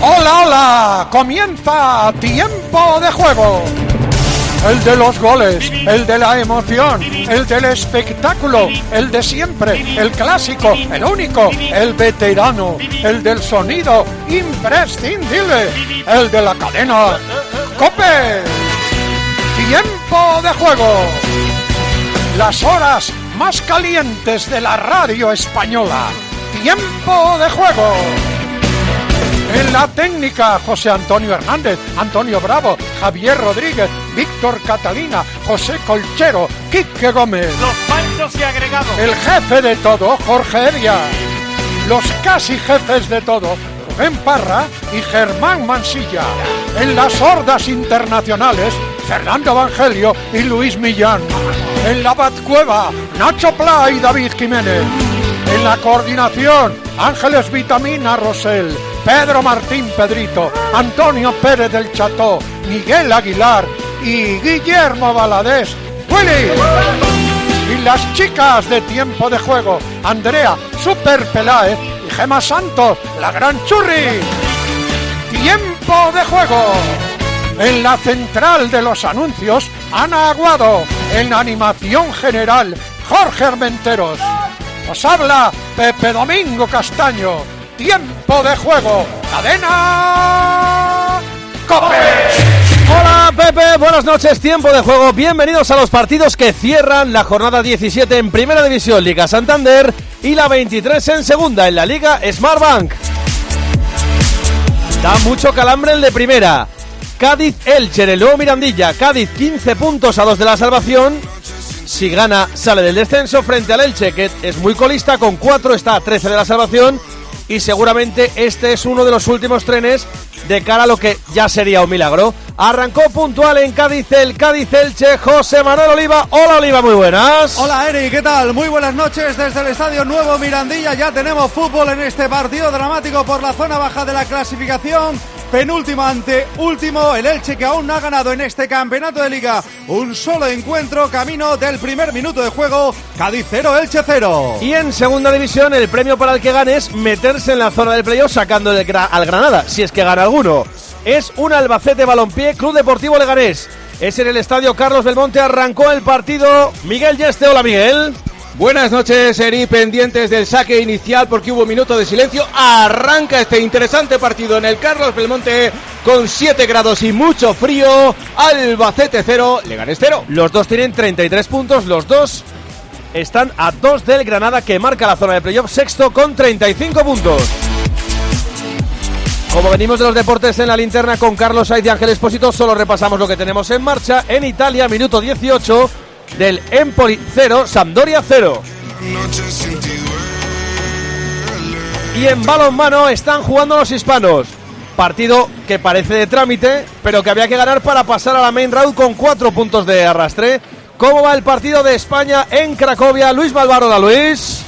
¡Hola, hola! Comienza Tiempo de Juego. El de los goles, el de la emoción, el del espectáculo, el de siempre, el clásico, el único, el veterano, el del sonido imprescindible, el de la cadena COPE. Tiempo de Juego. Las horas más calientes de la radio española. Tiempo de Juego. En la técnica, José Antonio Hernández, Antonio Bravo, Javier Rodríguez, Víctor Catalina, José Colchero, Quique Gómez. Los panchos y agregados. El jefe de todo, Jorge Heria. Los casi jefes de todo, Rubén Parra y Germán Mansilla. En las hordas internacionales, Fernando Evangelio y Luis Millán. En la Batcueva, Nacho Pla y David Jiménez. En la coordinación, Ángeles Vitamina Rosell, Pedro Martín Pedrito, Antonio Pérez del Cható, Miguel Aguilar y Guillermo Valadés. ¡Willy! Y las chicas de Tiempo de Juego, Andrea Super Peláez y Gema Santos, la gran Churri. Tiempo de Juego. En la central de los anuncios, Ana Aguado. En la animación general, Jorge Armenteros. Os habla Pepe Domingo Castaño. Tiempo de Juego. Cadena COPE. Hola Pepe, buenas noches. Tiempo de Juego. Bienvenidos a los partidos que cierran la jornada 17 en Primera División, Liga Santander, y la 23 en Segunda, en la Liga Smartbank. Da mucho calambre el de Primera. Cádiz-Elche en el nuevo Mirandilla. Cádiz 15 puntos a 2 de la salvación. Si gana, sale del descenso frente al Elche, que es muy colista, con 4 está a 13 de la salvación. Y seguramente este es uno de los últimos trenes de cara a lo que ya sería un milagro. Arrancó puntual en Cádiz el Cádiz-Elche, José Manuel Oliva. Hola Oliva, muy buenas. Hola Eri, ¿qué tal? Muy buenas noches desde el Estadio Nuevo Mirandilla. Ya tenemos fútbol en este partido dramático por la zona baja de la clasificación. Penúltimo ante último, el Elche, que aún no ha ganado en este campeonato de Liga un solo encuentro, camino del primer minuto de juego. Cádiz 0, Elche 0. Y en Segunda División el premio para el que gane es meterse en la zona del playoff sacando al Granada, si es que gana alguno. Es un Albacete Balompié Club Deportivo Leganés. Es en el Estadio Carlos Belmonte, arrancó el partido. Miguel Yeste, hola Miguel. Buenas noches, Eri, pendientes del saque inicial porque hubo minuto de silencio. Arranca este interesante partido en el Carlos Belmonte con 7 grados y mucho frío. Albacete 0, Leganés 0. Los dos tienen 33 puntos, los dos están a 2 del Granada, que marca la zona de playoff, sexto con 35 puntos. Como venimos de los deportes en la linterna con Carlos Saiz y Ángel Espósito, solo repasamos lo que tenemos en marcha. En Italia, minuto 18... del Empoli 0, Sampdoria 0. Y en balonmano están jugando los hispanos. Partido que parece de trámite, pero que había que ganar para pasar a la main round con 4 puntos de arrastre. ¿Cómo va el partido de España en Cracovia? Luis Malvar, hola Luis.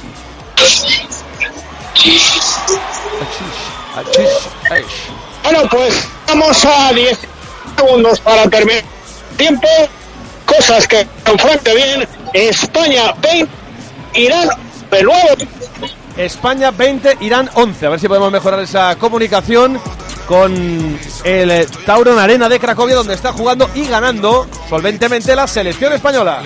Bueno, pues vamos a 10 segundos para terminar el tiempo. Cosas que están frente bien. España 20, Irán de nuevo. España 20, Irán 11. A ver si podemos mejorar esa comunicación con el Tauron Arena de Cracovia, donde está jugando y ganando solventemente la selección española.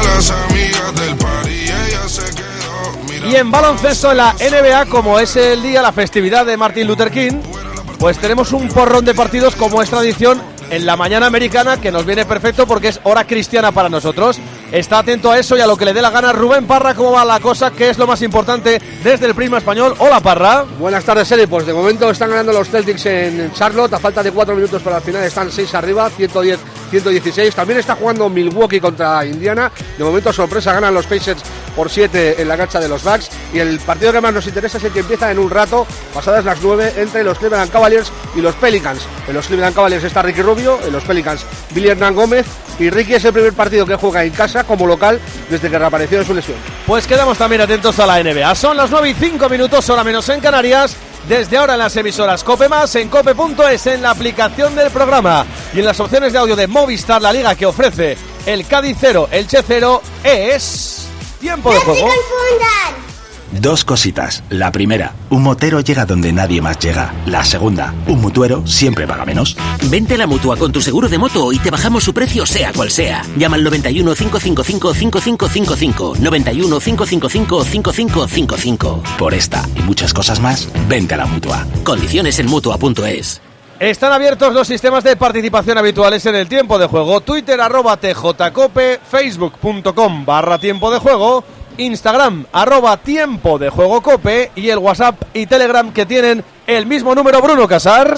Y en baloncesto, en la NBA, como es el día, la festividad de Martin Luther King, pues tenemos un porrón de partidos, como es tradición, en la mañana americana, que nos viene perfecto porque es hora cristiana para nosotros. Está atento a eso y a lo que le dé la gana Rubén Parra. ¿Cómo va la cosa? ¿Qué es lo más importante desde el Prisma Español? Hola Parra. Buenas tardes, Eri. Pues de momento están ganando los Celtics en Charlotte. A falta de 4 minutos para el final están 6 arriba, 110-116. También está jugando Milwaukee contra Indiana. De momento, sorpresa, ganan los Pacers por 7 en la cancha de los Bucks. Y el partido que más nos interesa es el que empieza en un rato, pasadas las 9, entre los Cleveland Cavaliers y los Pelicans. En los Cleveland Cavaliers está Ricky Rubio, en los Pelicans Billy Hernán Gómez. Y Ricky es el primer partido que juega en casa como local desde que reapareció de su lesión. Pues quedamos también atentos a la NBA. Son las 9:05, hora menos en Canarias. Desde ahora en las emisoras COPE+, en cope.es, en la aplicación del programa y en las opciones de audio de Movistar, la liga que ofrece el Cádiz 0, Elche 0, es Tiempo de Juego. 2 cositas. La primera, un motero llega donde nadie más llega. La segunda, un mutuero siempre paga menos. Vente a la Mutua con tu seguro de moto y te bajamos su precio sea cual sea. Llama al 91 555 5555. 91 555 5555. Por esta y muchas cosas más, vente a la Mutua. Condiciones en Mutua.es. Están abiertos los sistemas de participación habituales en el tiempo de juego. Twitter @tjcope, facebook.com/tiempo de juego, Instagram @tiempo de juego cope y el WhatsApp y Telegram que tienen el mismo número. Bruno Casar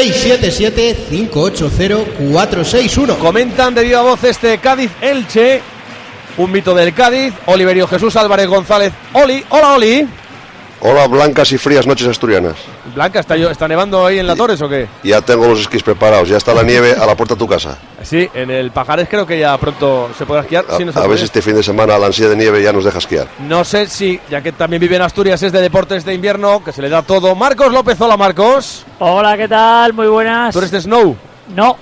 677-580-461. Comentan de viva voz este Cádiz-Elche, un mito del Cádiz. Oliverio Jesús Álvarez González. Oli, hola Oli. Hola, blancas y frías noches asturianas. Blanca, ¿está nevando ahí en la Torres o qué? Ya tengo los esquís preparados, ya está la nieve a la puerta de tu casa. Sí, en el Pajares creo que ya pronto se podrá esquiar. A ver si este fin de semana la ansia de nieve ya nos deja esquiar. No sé si, ya que también vive en Asturias, es de deportes de invierno, que se le da todo. Marcos López, hola Marcos. Hola, ¿qué tal? Muy buenas. ¿Tú eres de snow? No.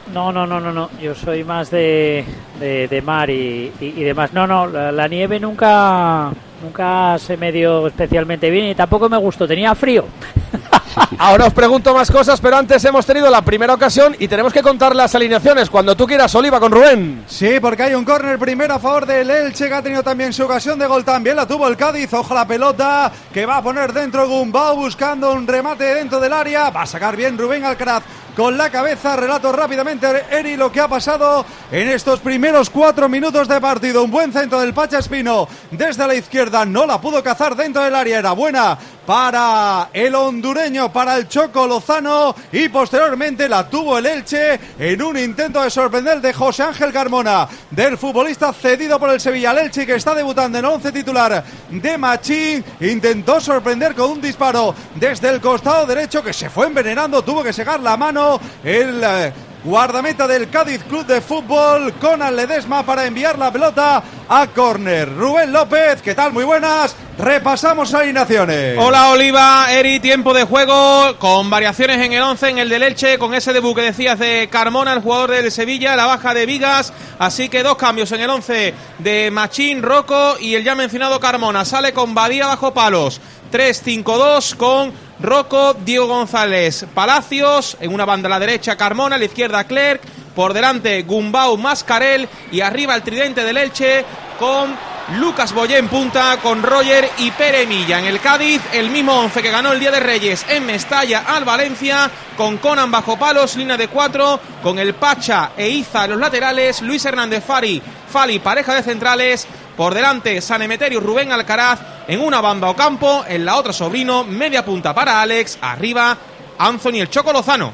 Yo soy más de mar y demás. No, la nieve nunca se me dio especialmente bien y tampoco me gustó, tenía frío. Ahora os pregunto más cosas, pero antes hemos tenido la primera ocasión y tenemos que contar las alineaciones. Cuando tú quieras, Oliva, con Rubén. Sí, porque hay un córner primero a favor del Elche, que ha tenido también su ocasión de gol. También la tuvo el Cádiz. Ojo la pelota que va a poner dentro Gumbau, buscando un remate dentro del área. Va a sacar bien Rubén Alcaraz con la cabeza. Relato rápidamente, Eri, lo que ha pasado en estos primeros 4 minutos de partido. Un buen centro del Pacha Espino desde la izquierda, no la pudo cazar dentro del área. Era buena para el hondureño, para el Choco Lozano, y posteriormente la tuvo el Elche en un intento de sorprender de José Ángel Carmona, del futbolista cedido por el Sevilla. El Elche, que está debutando en el 11 titular de Machín, intentó sorprender con un disparo desde el costado derecho que se fue envenenando, tuvo que secar la mano el guardameta del Cádiz Club de Fútbol, Conan Ledesma, para enviar la pelota a córner. Rubén López, ¿qué tal? Muy buenas. Repasamos alineaciones. Hola Oliva, Eri, tiempo de juego con variaciones en el 11, en el del Elche, con ese debut que decías de Carmona, el jugador del Sevilla, la baja de Vigas, así que 2 cambios en el 11 de Machín, Rocco y el ya mencionado Carmona. Sale con Badía bajo palos, 3-5-2 con Rocco, Diego González, Palacios, en una banda a la derecha Carmona, a la izquierda Clerc, por delante Gumbau, Mascarel y arriba el tridente del Elche con Lucas Boyé en punta, con Roger y Pere Milla. En el Cádiz, el mismo 11 que ganó el Día de Reyes en Mestalla al Valencia, con Conan bajo palos, línea de 4, con el Pacha e Iza en los laterales, Luis Hernández Fali, pareja de centrales, por delante San Emeterio, Rubén Alcaraz, en una banda Ocampo, en la otra Sobrino, media punta para Alex, arriba Anthony el Choco Lozano.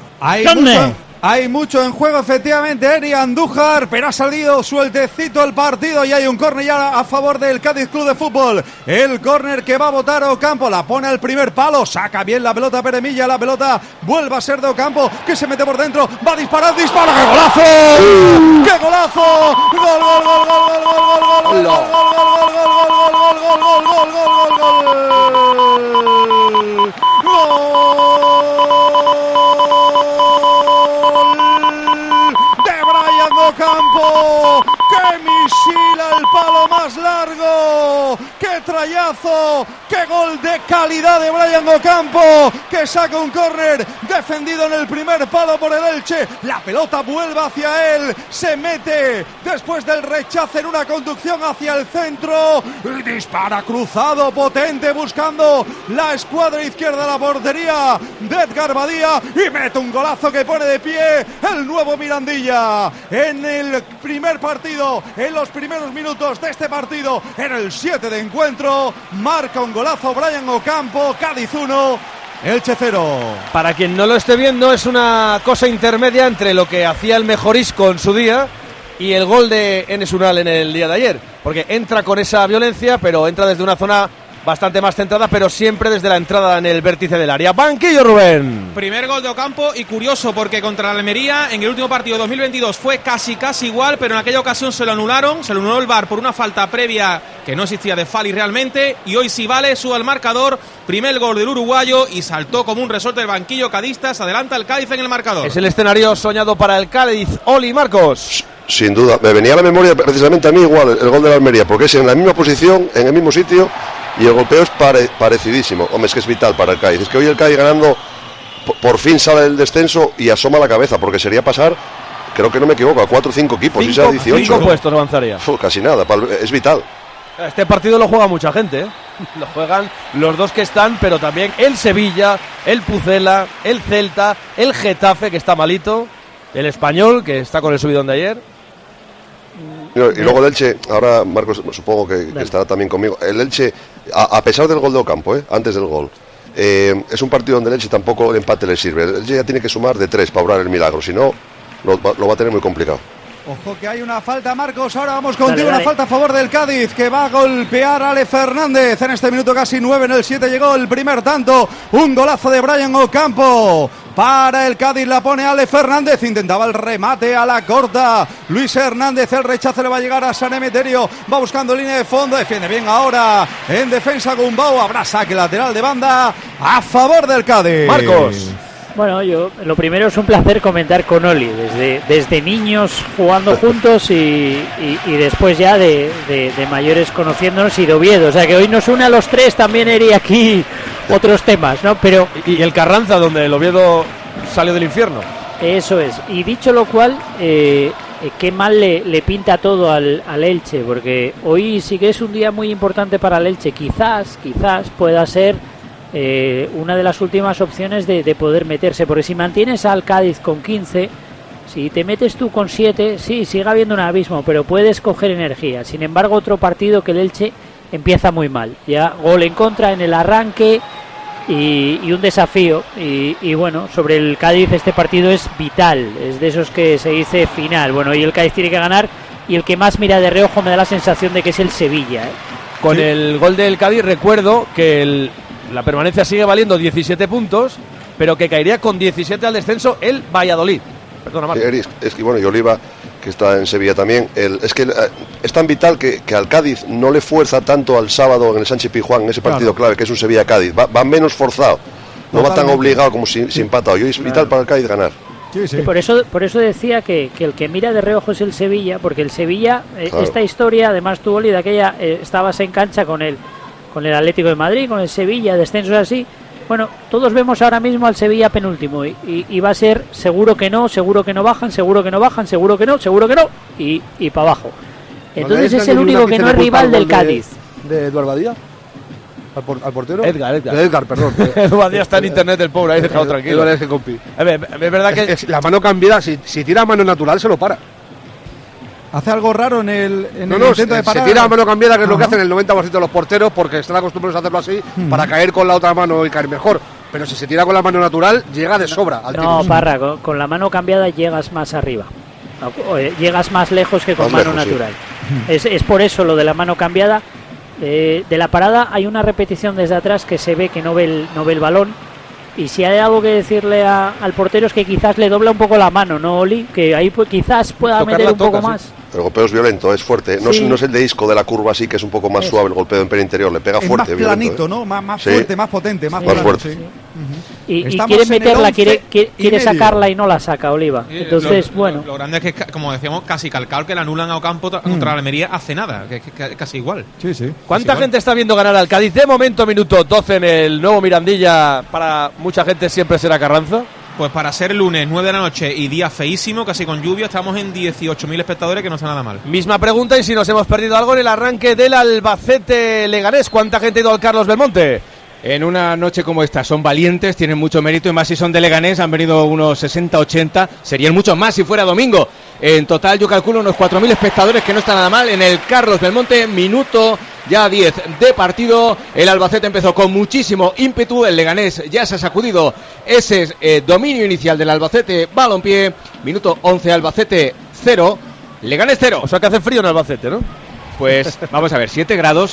Hay mucho en juego, efectivamente, Eri Andújar, pero ha salido sueltecito el partido y hay un córner ya a favor del Cádiz Club de Fútbol. El córner que va a botar Ocampo, la pone al primer palo, saca bien la pelota Peremilla, la pelota vuelve a ser de Ocampo, que se mete por dentro, va a disparar, dispara, ¡qué golazo! ¡Qué golazo! ¡Gol, gol, gol, gol, gol, gol, gol, gol, Ocampo, ¡qué misil al palo más largo! ¡Qué trayazo! ¡Qué gol de calidad de Brian Ocampo! Que saca un córner defendido en el primer palo por el Elche. La pelota vuelve hacia él, se mete después del rechazo en una conducción hacia el centro. Y dispara cruzado, potente, buscando la escuadra izquierda de la portería de Edgar Badía. Y mete un golazo que pone de pie el nuevo Mirandilla. En el primer partido, en los primeros minutos de este partido, en el 7 de encuentro, marca un golazo Brian Ocampo. Cádiz 1, Elche 0. Para quien no lo esté viendo, es una cosa intermedia entre lo que hacía el mejor Isco en su día y el gol de Enes Unal en el día de ayer, porque entra con esa violencia, pero entra desde una zona bastante más centrada, pero siempre desde la entrada en el vértice del área. Banquillo, Rubén. Primer gol de Ocampo, y curioso porque contra la Almería en el último partido de 2022 fue casi igual, pero en aquella ocasión se lo anularon, se lo anuló el VAR por una falta previa que no existía de Fali realmente, y hoy sí vale, sube al marcador, primer gol del uruguayo y saltó como un resorte del banquillo cadista, se adelanta el Cádiz en el marcador. Es el escenario soñado para el Cádiz. Oli, Marcos. Sin duda, me venía a la memoria precisamente a mí igual el gol de la Almería, porque es en la misma posición, en el mismo sitio, y el golpeo es parecidísimo. Hombre, es que es vital para el Cádiz. Es que hoy el Cádiz ganando por fin sale del descenso y asoma la cabeza, porque sería pasar, creo que no me equivoco, a 4 o 5 equipos, y sea 18. 5 puestos avanzaría. Casi nada, es vital. Este partido lo juega mucha gente, ¿eh? Lo juegan los dos que están, pero también el Sevilla, el Pucela, el Celta, el Getafe, que está malito, el Español, que está con el subidón de ayer. Y luego el Elche, ahora Marcos supongo que estará también conmigo. El Elche, a pesar del gol de Ocampo, antes del gol, es un partido donde el Elche tampoco el empate le sirve. El Elche ya tiene que sumar de 3 para obrar el milagro, si no, lo va a tener muy complicado. Ojo que hay una falta, Marcos, ahora vamos contigo, una falta a favor del Cádiz, que va a golpear a Ale Fernández. En este minuto casi 9, en el 7 llegó el primer tanto, un golazo de Brian Ocampo. Para el Cádiz la pone Ale Fernández, intentaba el remate a la corta. Luis Hernández, el rechazo le va a llegar a San Emeterio, va buscando línea de fondo, defiende bien ahora en defensa Gumbau, habrá saque lateral de banda a favor del Cádiz. Marcos. Bueno, lo primero es un placer comentar con Oli, desde niños jugando juntos y después ya de mayores conociéndonos y de Oviedo. O sea que hoy nos une a los tres, también iría aquí otros temas, ¿no? Pero y el Carranza, donde el Oviedo salió del infierno. Eso es. Y dicho lo cual, qué mal le pinta todo al Elche, porque hoy sí que es un día muy importante para el Elche. Quizás pueda ser una de las últimas opciones de poder meterse, porque si mantienes al Cádiz con 15, si te metes tú con 7, sí, sigue habiendo un abismo, pero puedes coger energía. Sin embargo, otro partido que el Elche empieza muy mal, ya gol en contra en el arranque y un desafío, y bueno, sobre el Cádiz este partido es vital, es de esos que se dice final. Bueno, y el Cádiz tiene que ganar, y el que más mira de reojo me da la sensación de que es el Sevilla, Con el gol del Cádiz recuerdo que la permanencia sigue valiendo 17 puntos, pero que caería con 17 al descenso el Valladolid. Perdona, Marcos. Es que bueno, y Oliva, que está en Sevilla también, es que es tan vital que al Cádiz no le fuerza tanto al sábado en el Sánchez Pizjuán, en ese partido clave que es un Sevilla-Cádiz. Va menos forzado, no va tan obligado como si empata hoy. Es vital para el Cádiz ganar. Sí, sí. Por eso decía que el que mira de reojo es el Sevilla, porque el Sevilla, claro. Esta historia, además tú, Oli, de aquella, estabas en cancha con el Atlético de Madrid, con el Sevilla, descensos así. Bueno, todos vemos ahora mismo al Sevilla penúltimo y va a ser seguro que no bajan, seguro que no bajan, seguro que no y para abajo. Entonces es el único que no es rival del Cádiz. ¿De Eduardo Badía? ¿Al portero? Edgar, perdón. Eduardo Badía está en internet del pobre, ahí dejado tranquilo. Es que compi. Es verdad que la mano cambiada, si tira a mano natural se lo para. Hace algo raro en el intento de parar. Se tira a mano cambiada, que es lo que hacen el 90% de los porteros, porque están acostumbrados a hacerlo así, para caer con la otra mano y caer mejor. Pero si se tira con la mano natural, llega de sobra al tiro. No, Parra, con la mano cambiada llegas más arriba. Llegas más lejos que con mano natural. Sí. Es por eso lo de la mano cambiada. De la parada hay una repetición desde atrás que se ve que no ve el balón. Y si hay algo que decirle al portero es que quizás le dobla un poco la mano, ¿no, Oli? Que ahí quizás pueda meter un poco más. El golpeo es violento, es fuerte. No es el de Isco de la curva así, que es un poco más suave el golpeo en pelo interior. Le pega fuerte, más planito, ¿no? Más fuerte, más potente, más fuerte. Sí. Y quiere meterla, quiere sacarla y no la saca, Oliva. Entonces, bueno. Lo grande es que, como decíamos, casi calcado que la anulan a Ocampo contra la Almería hace nada, que casi igual. Sí, sí. ¿Cuánta gente está viendo ganar al Cádiz? De momento, minuto 12 en el nuevo Mirandilla. Para mucha gente siempre será Carranza. Pues para ser lunes, 9 de la noche y día feísimo, casi con lluvia, estamos en 18.000 espectadores, que no está nada mal. Misma pregunta, y si nos hemos perdido algo en el arranque del Albacete Leganés. ¿Cuánta gente ha ido al Carlos Belmonte? En una noche como esta son valientes, tienen mucho mérito, y más si son de Leganés, han venido unos 60-80, serían muchos más si fuera domingo. En total yo calculo unos 4.000 espectadores, que no está nada mal, en el Carlos Belmonte. Minuto ya 10 de partido, el Albacete empezó con muchísimo ímpetu, el Leganés ya se ha sacudido ese dominio inicial del Albacete Balompié. Minuto 11, Albacete 0, Leganés 0. O sea que hace frío en Albacete, ¿no? Pues vamos a ver, 7 grados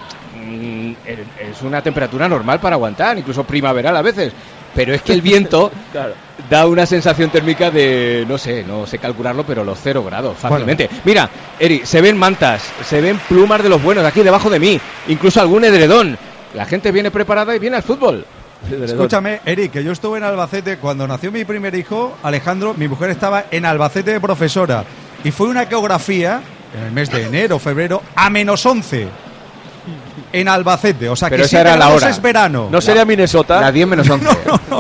es una temperatura normal para aguantar, incluso primaveral a veces, pero es que el viento claro, da una sensación térmica de, no sé calcularlo, pero los 0 grados fácilmente. Bueno. Mira, Eri, se ven mantas, se ven plumas de los buenos aquí debajo de mí, incluso algún edredón. La gente viene preparada y viene al fútbol. Escúchame, Eric, que yo estuve en Albacete cuando nació mi primer hijo, Alejandro. Mi mujer estaba en Albacete de profesora y fue una ecografía en el mes de enero, febrero, a -11. en Albacete. O sea, pero que esa era 7 la grados hora. es verano. ¿No sería Minnesota? La 10 menos 11. No.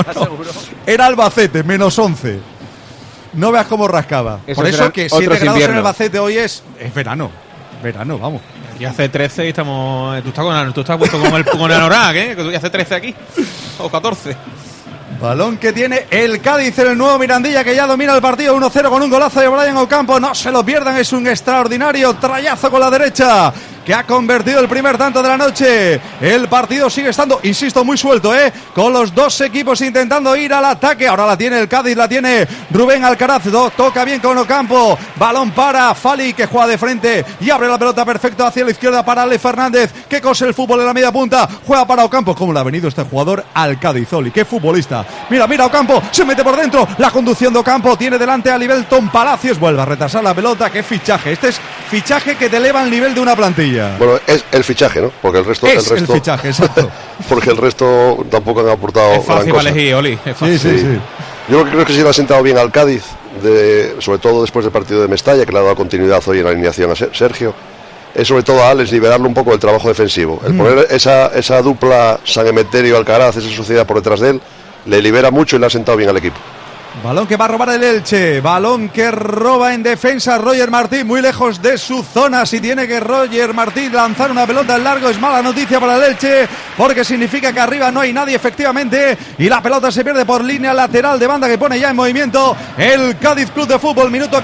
Era Albacete, menos 11. No veas cómo rascaba. Esos Por eso eran que otros 7 grados inviernos. en Albacete hoy es verano. Verano, vamos. Y hace 13 y estamos... Tú estás puesto con el Anorak, ¿eh? Que tú hace 13 aquí. O 14. Balón que tiene el Cádiz en el nuevo Mirandilla, que ya domina el partido 1-0 con un golazo de Brian Ocampo. No se lo pierdan, es un extraordinario trayazo con la derecha que ha convertido el primer tanto de la noche. El partido sigue estando, insisto, muy suelto, con los dos equipos intentando ir al ataque. Ahora la tiene el Cádiz, la tiene Rubén Alcaraz, toca bien con Ocampo, balón para Fali, que juega de frente y abre la pelota perfecto hacia la izquierda para Ale Fernández, que cose el fútbol en la media punta, juega para Ocampo. ¿Cómo le ha venido este jugador al Cádiz, Oli? ¡Qué futbolista! Mira Ocampo, se mete por dentro, la conducción de Ocampo, tiene delante a Libelton Palacios, vuelve a retrasar la pelota. ¡Qué fichaje! Este es fichaje que te eleva el nivel de una plantilla. Bueno, es el fichaje, ¿no? Porque el resto... Es el fichaje, exacto. Porque el resto tampoco han aportado Es fácil gran cosa. elegir, Oli. Es fácil. Sí. Yo creo que sí le ha sentado bien al Cádiz, sobre todo después del partido de Mestalla, que le ha dado continuidad hoy en la alineación a Sergio. Es sobre todo a Alex liberarlo un poco del trabajo defensivo. El poner esa dupla San Emeterio Alcaraz, esa sociedad por detrás de él, le libera mucho y le ha sentado bien al equipo. Balón que va a robar el Elche, balón que roba en defensa Roger Martín, muy lejos de su zona. Si tiene que Roger Martín lanzar una pelota en largo, es mala noticia para el Elche, porque significa que arriba no hay nadie efectivamente, y la pelota se pierde por línea lateral de banda, que pone ya en movimiento el Cádiz Club de Fútbol. Minuto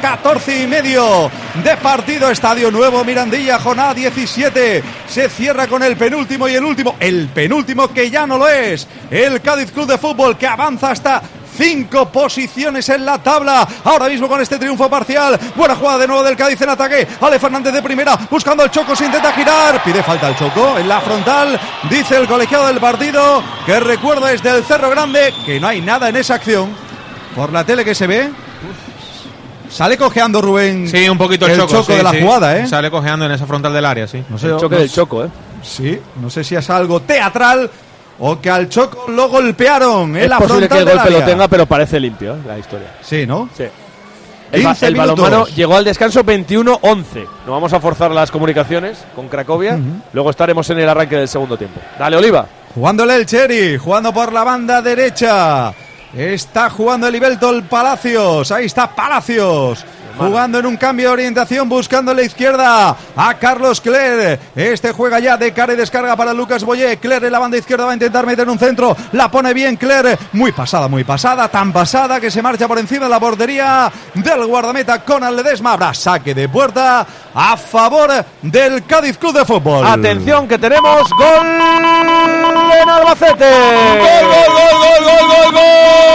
14:30 de partido, Estadio Nuevo Mirandilla, jornada 17, se cierra con el penúltimo y el penúltimo que ya no lo es, el Cádiz Club de Fútbol, que avanza hasta 5 posiciones en la tabla ahora mismo con este triunfo parcial. Buena jugada de nuevo del Cádiz en ataque. Ale Fernández de primera, buscando al Choco, se intenta girar, pide falta al Choco en la frontal, dice el colegiado del partido, que recuerda desde el Cerro Grande que no hay nada en esa acción. Por la tele que se ve, sale cojeando Rubén. Sí, un poquito el Choco de la jugada, Sale cojeando en esa frontal del área, sí. No sé, el choque del Choco, Sí, no sé si es algo teatral o que al Choco lo golpearon en es la posible frontal que el del golpe área. lo tenga, pero parece limpio, la historia. Sí, ¿no? Sí. 15 el minutos. balonmano llegó al descanso 21-11. No vamos a forzar las comunicaciones con Cracovia. Luego estaremos en el arranque del segundo tiempo. Dale, Oliva. Jugando el Cheri, jugando por la banda derecha. Está jugando el Ibeltol Palacios. Ahí está Palacios. Jugando en un cambio de orientación, buscando en la izquierda a Carlos Cler. Este juega ya de cara y descarga para Lucas Boyé. Cler en la banda izquierda va a intentar meter un centro. La pone bien Cler. Muy pasada, tan pasada que se marcha por encima de la portería del guardameta Conan Ledesma. Habrá saque de puerta a favor del Cádiz Club de Fútbol. Atención que tenemos gol en Albacete. ¡Gol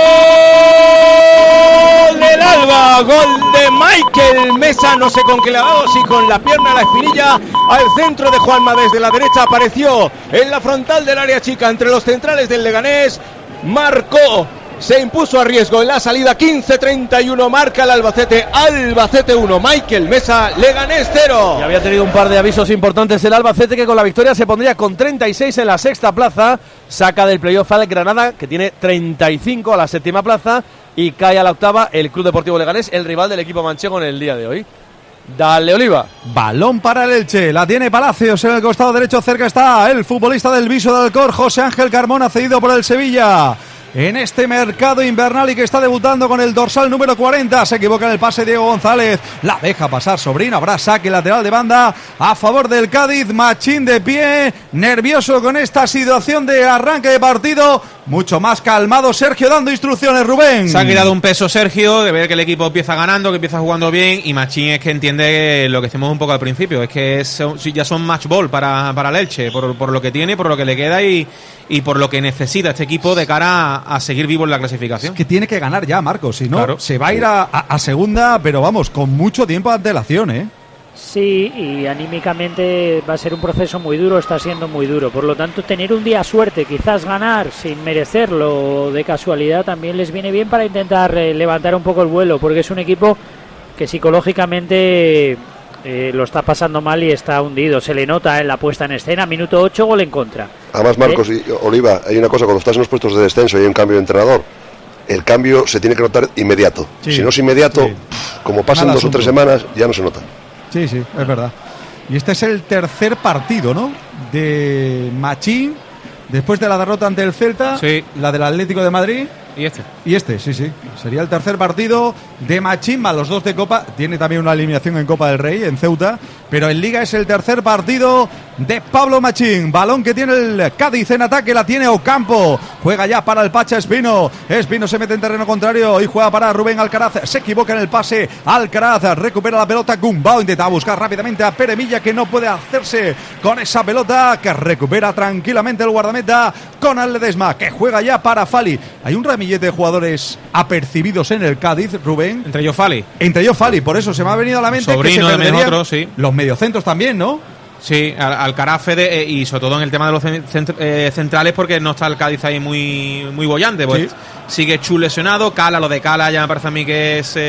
del Alba! Gol de Michael Mesa, no sé con qué le ha dado, si con la pierna a la espinilla, al centro de Juanma desde la derecha, apareció en la frontal del área chica entre los centrales del Leganés, marcó, se impuso a riesgo en la salida. 15-31 marca el Albacete 1, Michael Mesa, Leganés 0. Y había tenido un par de avisos importantes el Albacete, que con la victoria se pondría con 36 en la sexta plaza, saca del playoff al Granada, que tiene 35 a la séptima plaza, y cae a la octava el Club Deportivo Leganés, el rival del equipo manchego en el día de hoy. Dale, Oliva. Balón para el Elche, la tiene Palacios en el costado derecho, cerca está el futbolista del Viso de Alcor, José Ángel Carmona, cedido por el Sevilla en este mercado invernal y que está debutando con el dorsal número 40. Se equivoca en el pase Diego González, la deja pasar Sobrino, habrá saque lateral de banda a favor del Cádiz. Machín de pie, nervioso con esta situación de arranque de partido, mucho más calmado Sergio dando instrucciones. Rubén, se ha quitado un peso Sergio de ver que el equipo empieza ganando, que empieza jugando bien, y Machín es que entiende lo que decimos un poco al principio, es que ya son match ball para el Elche, por lo que tiene, por lo que le queda y por lo que necesita este equipo de cara a seguir vivo en la clasificación. Es que tiene que ganar ya, Marcos, si no, claro, se va a ir a segunda, pero vamos, con mucho tiempo de antelación, ¿eh? Sí, y anímicamente va a ser un proceso muy duro, está siendo muy duro. Por lo tanto, tener un día suerte, quizás ganar sin merecerlo de casualidad, también les viene bien para intentar levantar un poco el vuelo, porque es un equipo que psicológicamente lo está pasando mal y está hundido. Se le nota en la puesta en escena. Minuto 8, gol en contra. Además, Marcos y Oliva, hay una cosa, cuando estás en los puestos de descenso y hay un cambio de entrenador, el cambio se tiene que notar inmediato. Si no es inmediato, como pasan 2 o 3 semanas, ya no se nota. Sí, es verdad. Y este es el tercer partido, ¿no? De Machín, después de la derrota ante el Celta, sí. La del Atlético de Madrid. Y este, sí. Sería el tercer partido de Machín, más los 2 de Copa. Tiene también una eliminación en Copa del Rey, en Ceuta. Pero en Liga es el tercer partido de Pablo Machín. Balón que tiene el Cádiz en ataque, la tiene Ocampo. Juega ya para el Pacha Espino. Espino se mete en terreno contrario y juega para Rubén Alcaraz. Se equivoca en el pase. Alcaraz recupera la pelota. Gumbau intenta buscar rápidamente a Pere Milla, que no puede hacerse con esa pelota, que recupera tranquilamente el guardameta con Ledesma, que juega ya para Fali. Hay un ramillete de jugadores apercibidos en el Cádiz, Rubén. Entre ellos Fali. Por eso se me ha venido a la mente Sobrino que se de otro, sí. Los mediocentros también, ¿no? Sí, Alcaraz, Fede, y sobre todo en el tema de los centrales, porque no está el Cádiz ahí muy bollante. Pues sigue Chu lesionado, Cala, lo de Cala ya me parece a mí que es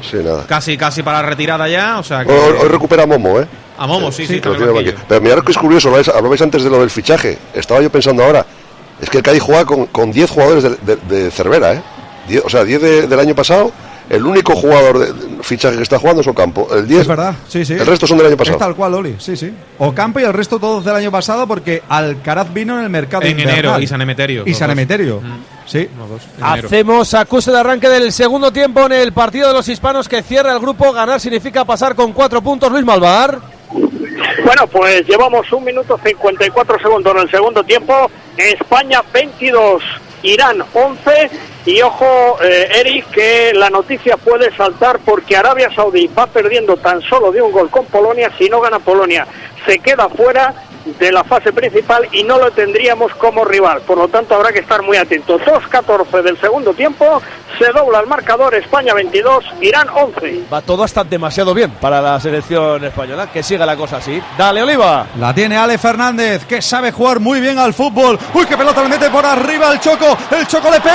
casi para la retirada ya. O sea que... hoy recupera a Momo, ¿eh? A Momo, sí. Pero mirad que es curioso, hablabais antes de lo del fichaje. Estaba yo pensando ahora, es que el Cádiz juega con 10 jugadores de Cervera, ¿eh? 10 del año pasado. El único jugador de fichaje que está jugando es Ocampo. El 10. Es verdad, sí. El resto son del año pasado. Es tal cual, Oli, sí. Ocampo y el resto todos del año pasado, porque Alcaraz vino en el mercado en invernal. Enero, y San Emeterio. Sí. Hacemos acuse de arranque del segundo tiempo en el partido de los hispanos que cierra el grupo. Ganar significa pasar con 4 puntos. Luis Malvar. Bueno, pues llevamos 1 minuto 54 segundos en el segundo tiempo. España 22, Irán 11. Y ojo, Eric, que la noticia puede saltar porque Arabia Saudí va perdiendo tan solo de 1 gol con Polonia. Si no gana Polonia, se queda fuera de la fase principal y no lo tendríamos como rival. Por lo tanto, habrá que estar muy atentos. 2:14 del segundo tiempo, se dobla el marcador. España 22, Irán 11. Va todo hasta demasiado bien para la selección española. Que siga la cosa así. Dale, Oliva. La tiene Ale Fernández, que sabe jugar muy bien al fútbol. Uy, qué pelota le mete por arriba el Choco. El Choco le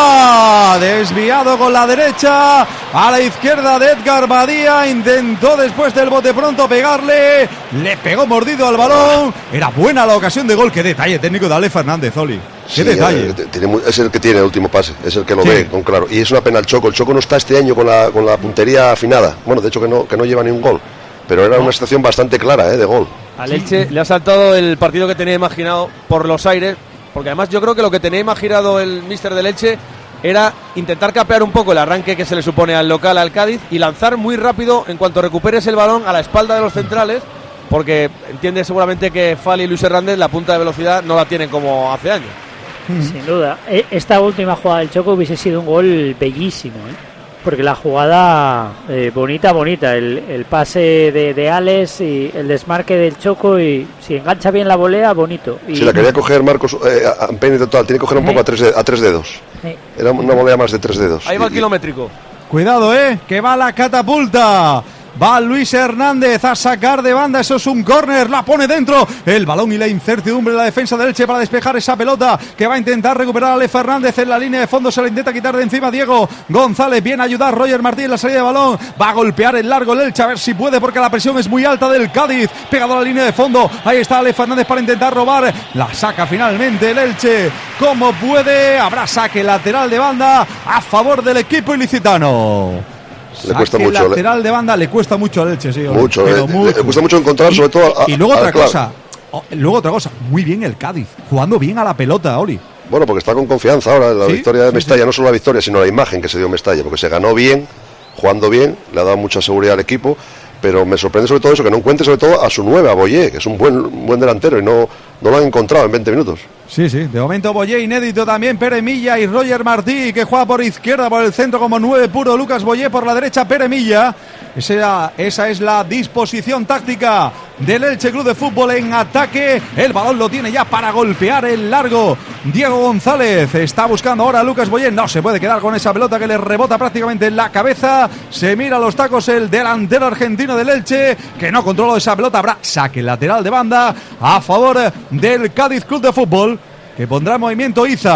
pega. Desviado con la derecha. A la izquierda de Edgar Badía. Intentó después del bote pronto pegarle. Le pegó mordido al balón. Era buena la ocasión de gol. Qué detalle técnico de Ale Fernández, Oli. Qué detalle. Es el que tiene el último pase, es el que lo ve con claro. Y es una pena el Choco. El Choco no está este año con la puntería afinada. Bueno, de hecho que no lleva ni un gol. Pero era una situación bastante clara, de gol. Al Elche le ha saltado el partido que tenía imaginado por los aires. Porque además yo creo que lo que tenía imaginado el míster del Elche era intentar capear un poco el arranque que se le supone al local, al Cádiz, y lanzar muy rápido en cuanto recuperes el balón a la espalda de los centrales. Porque entiende seguramente que Fali y Luis Hernández la punta de velocidad no la tienen como hace años. Sin duda. Esta última jugada del Choco hubiese sido un gol bellísimo, porque la jugada bonita, el pase de Alex y el desmarque del Choco, y si engancha bien la volea, bonito. Y... Sí, la quería coger Marcos Ampeni total, tiene que coger un poco a tres dedos. Era una volea más de 3 dedos. Ahí va el kilométrico. Cuidado, que va la catapulta. Va Luis Hernández a sacar de banda, eso es un córner, la pone dentro, el balón y la incertidumbre de la defensa del Elche para despejar esa pelota que va a intentar recuperar a Ale Fernández en la línea de fondo, se la intenta quitar de encima Diego González, viene a ayudar Roger Martí en la salida de balón, va a golpear el largo el Elche, a ver si puede porque la presión es muy alta del Cádiz, pegado a la línea de fondo, ahí está Ale Fernández para intentar robar, la saca finalmente el Elche, como puede, habrá saque lateral de banda a favor del equipo ilicitano. Le cuesta mucho. Lateral de banda le cuesta mucho al Elche, sí. Mucho, le cuesta mucho encontrar, sobre todo. Y luego otra cosa, muy bien el Cádiz, jugando bien a la pelota, Oli. Bueno, porque está con confianza ahora en la victoria de Mestalla, no solo la victoria, sino la imagen que se dio en Mestalla, porque se ganó bien, jugando bien, le ha dado mucha seguridad al equipo, pero me sorprende sobre todo eso, que no encuentre sobre todo a su 9, a Boyé, que es un buen delantero, y no lo han encontrado en 20 minutos. Sí, de momento Boyé inédito también, Pere Milla y Roger Martí, que juega por izquierda, por el centro como 9 puro, Lucas Boyé por la derecha, Pere Milla. Esa es la disposición táctica del Elche Club de Fútbol en ataque. El balón lo tiene ya para golpear el largo Diego González. Está buscando ahora a Lucas Boyé. No se puede quedar con esa pelota que le rebota prácticamente en la cabeza. Se mira los tacos el delantero argentino del Elche, que no controló esa pelota. Habrá saque lateral de banda a favor del Cádiz Club de Fútbol, que pondrá en movimiento Iza.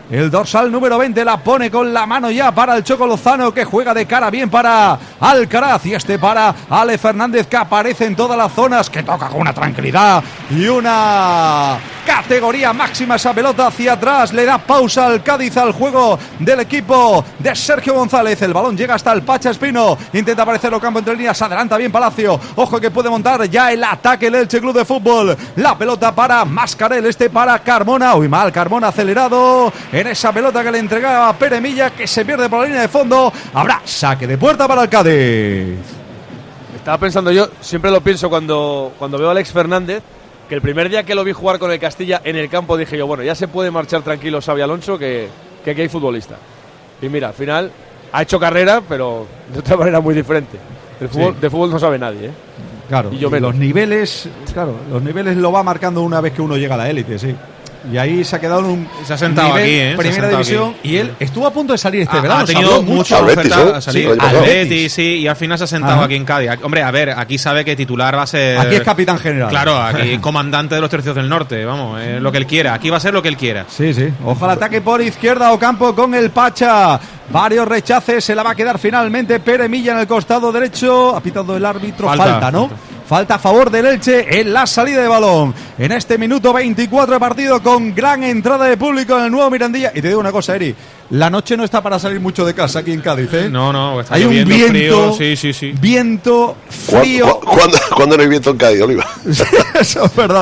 El dorsal número 20 la pone con la mano ya para el Choco Lozano, que juega de cara bien para Alcaraz, y para Ale Fernández, que aparece en todas las zonas, que toca con una tranquilidad y una categoría máxima esa pelota hacia atrás. Le da pausa al Cádiz al juego del equipo de Sergio González. El balón llega hasta el Pacha Espino, intenta aparecer Ocampo entre líneas, adelanta bien Palacio, ojo que puede montar ya el ataque el Elche Club de Fútbol. La pelota para Mascarell, para Carmona, uy mal, Carmona acelerado en esa pelota que le entregaba a Pere Milla, que se pierde por la línea de fondo. Habrá saque de puerta para el Cádiz. Estaba pensando yo, siempre lo pienso cuando veo a Alex Fernández, que el primer día que lo vi jugar con el Castilla en el campo dije yo, bueno, ya se puede marchar tranquilo Xabi Alonso, que aquí hay futbolista. Y mira, al final ha hecho carrera, pero de otra manera muy diferente. De fútbol no sabe nadie, ¿eh? Claro, y los niveles lo va marcando una vez que uno llega a la élite, sí. Y ahí se ha quedado en un se ha sentado nivel, aquí, primera división, aquí. Y él estuvo a punto de salir verano. Ha tenido mucho oferta a salir al Betis, sí, y al final se ha sentado aquí en Cádiz. Hombre, a ver, aquí sabe que titular va a ser... Aquí es capitán general. Claro, aquí es comandante de los tercios del norte, vamos, lo que él quiera. Aquí va a ser lo que él quiera. Sí, sí. Ojalá ataque por izquierda Ocampo con el Pacha. Varios rechaces, se la va a quedar finalmente Pere Milla en el costado derecho. Ha pitado el árbitro, falta, ¿no? Falta a favor del Elche en la salida de balón. En este minuto 24 de partido, con gran entrada de público en el nuevo Mirandilla. Y te digo una cosa, Eri, la noche no está para salir mucho de casa aquí en Cádiz, ¿eh? No, está hay un viento, frío. Sí. Viento, frío. ¿Cuándo no hay viento en Cádiz, Oliva? Eso es verdad.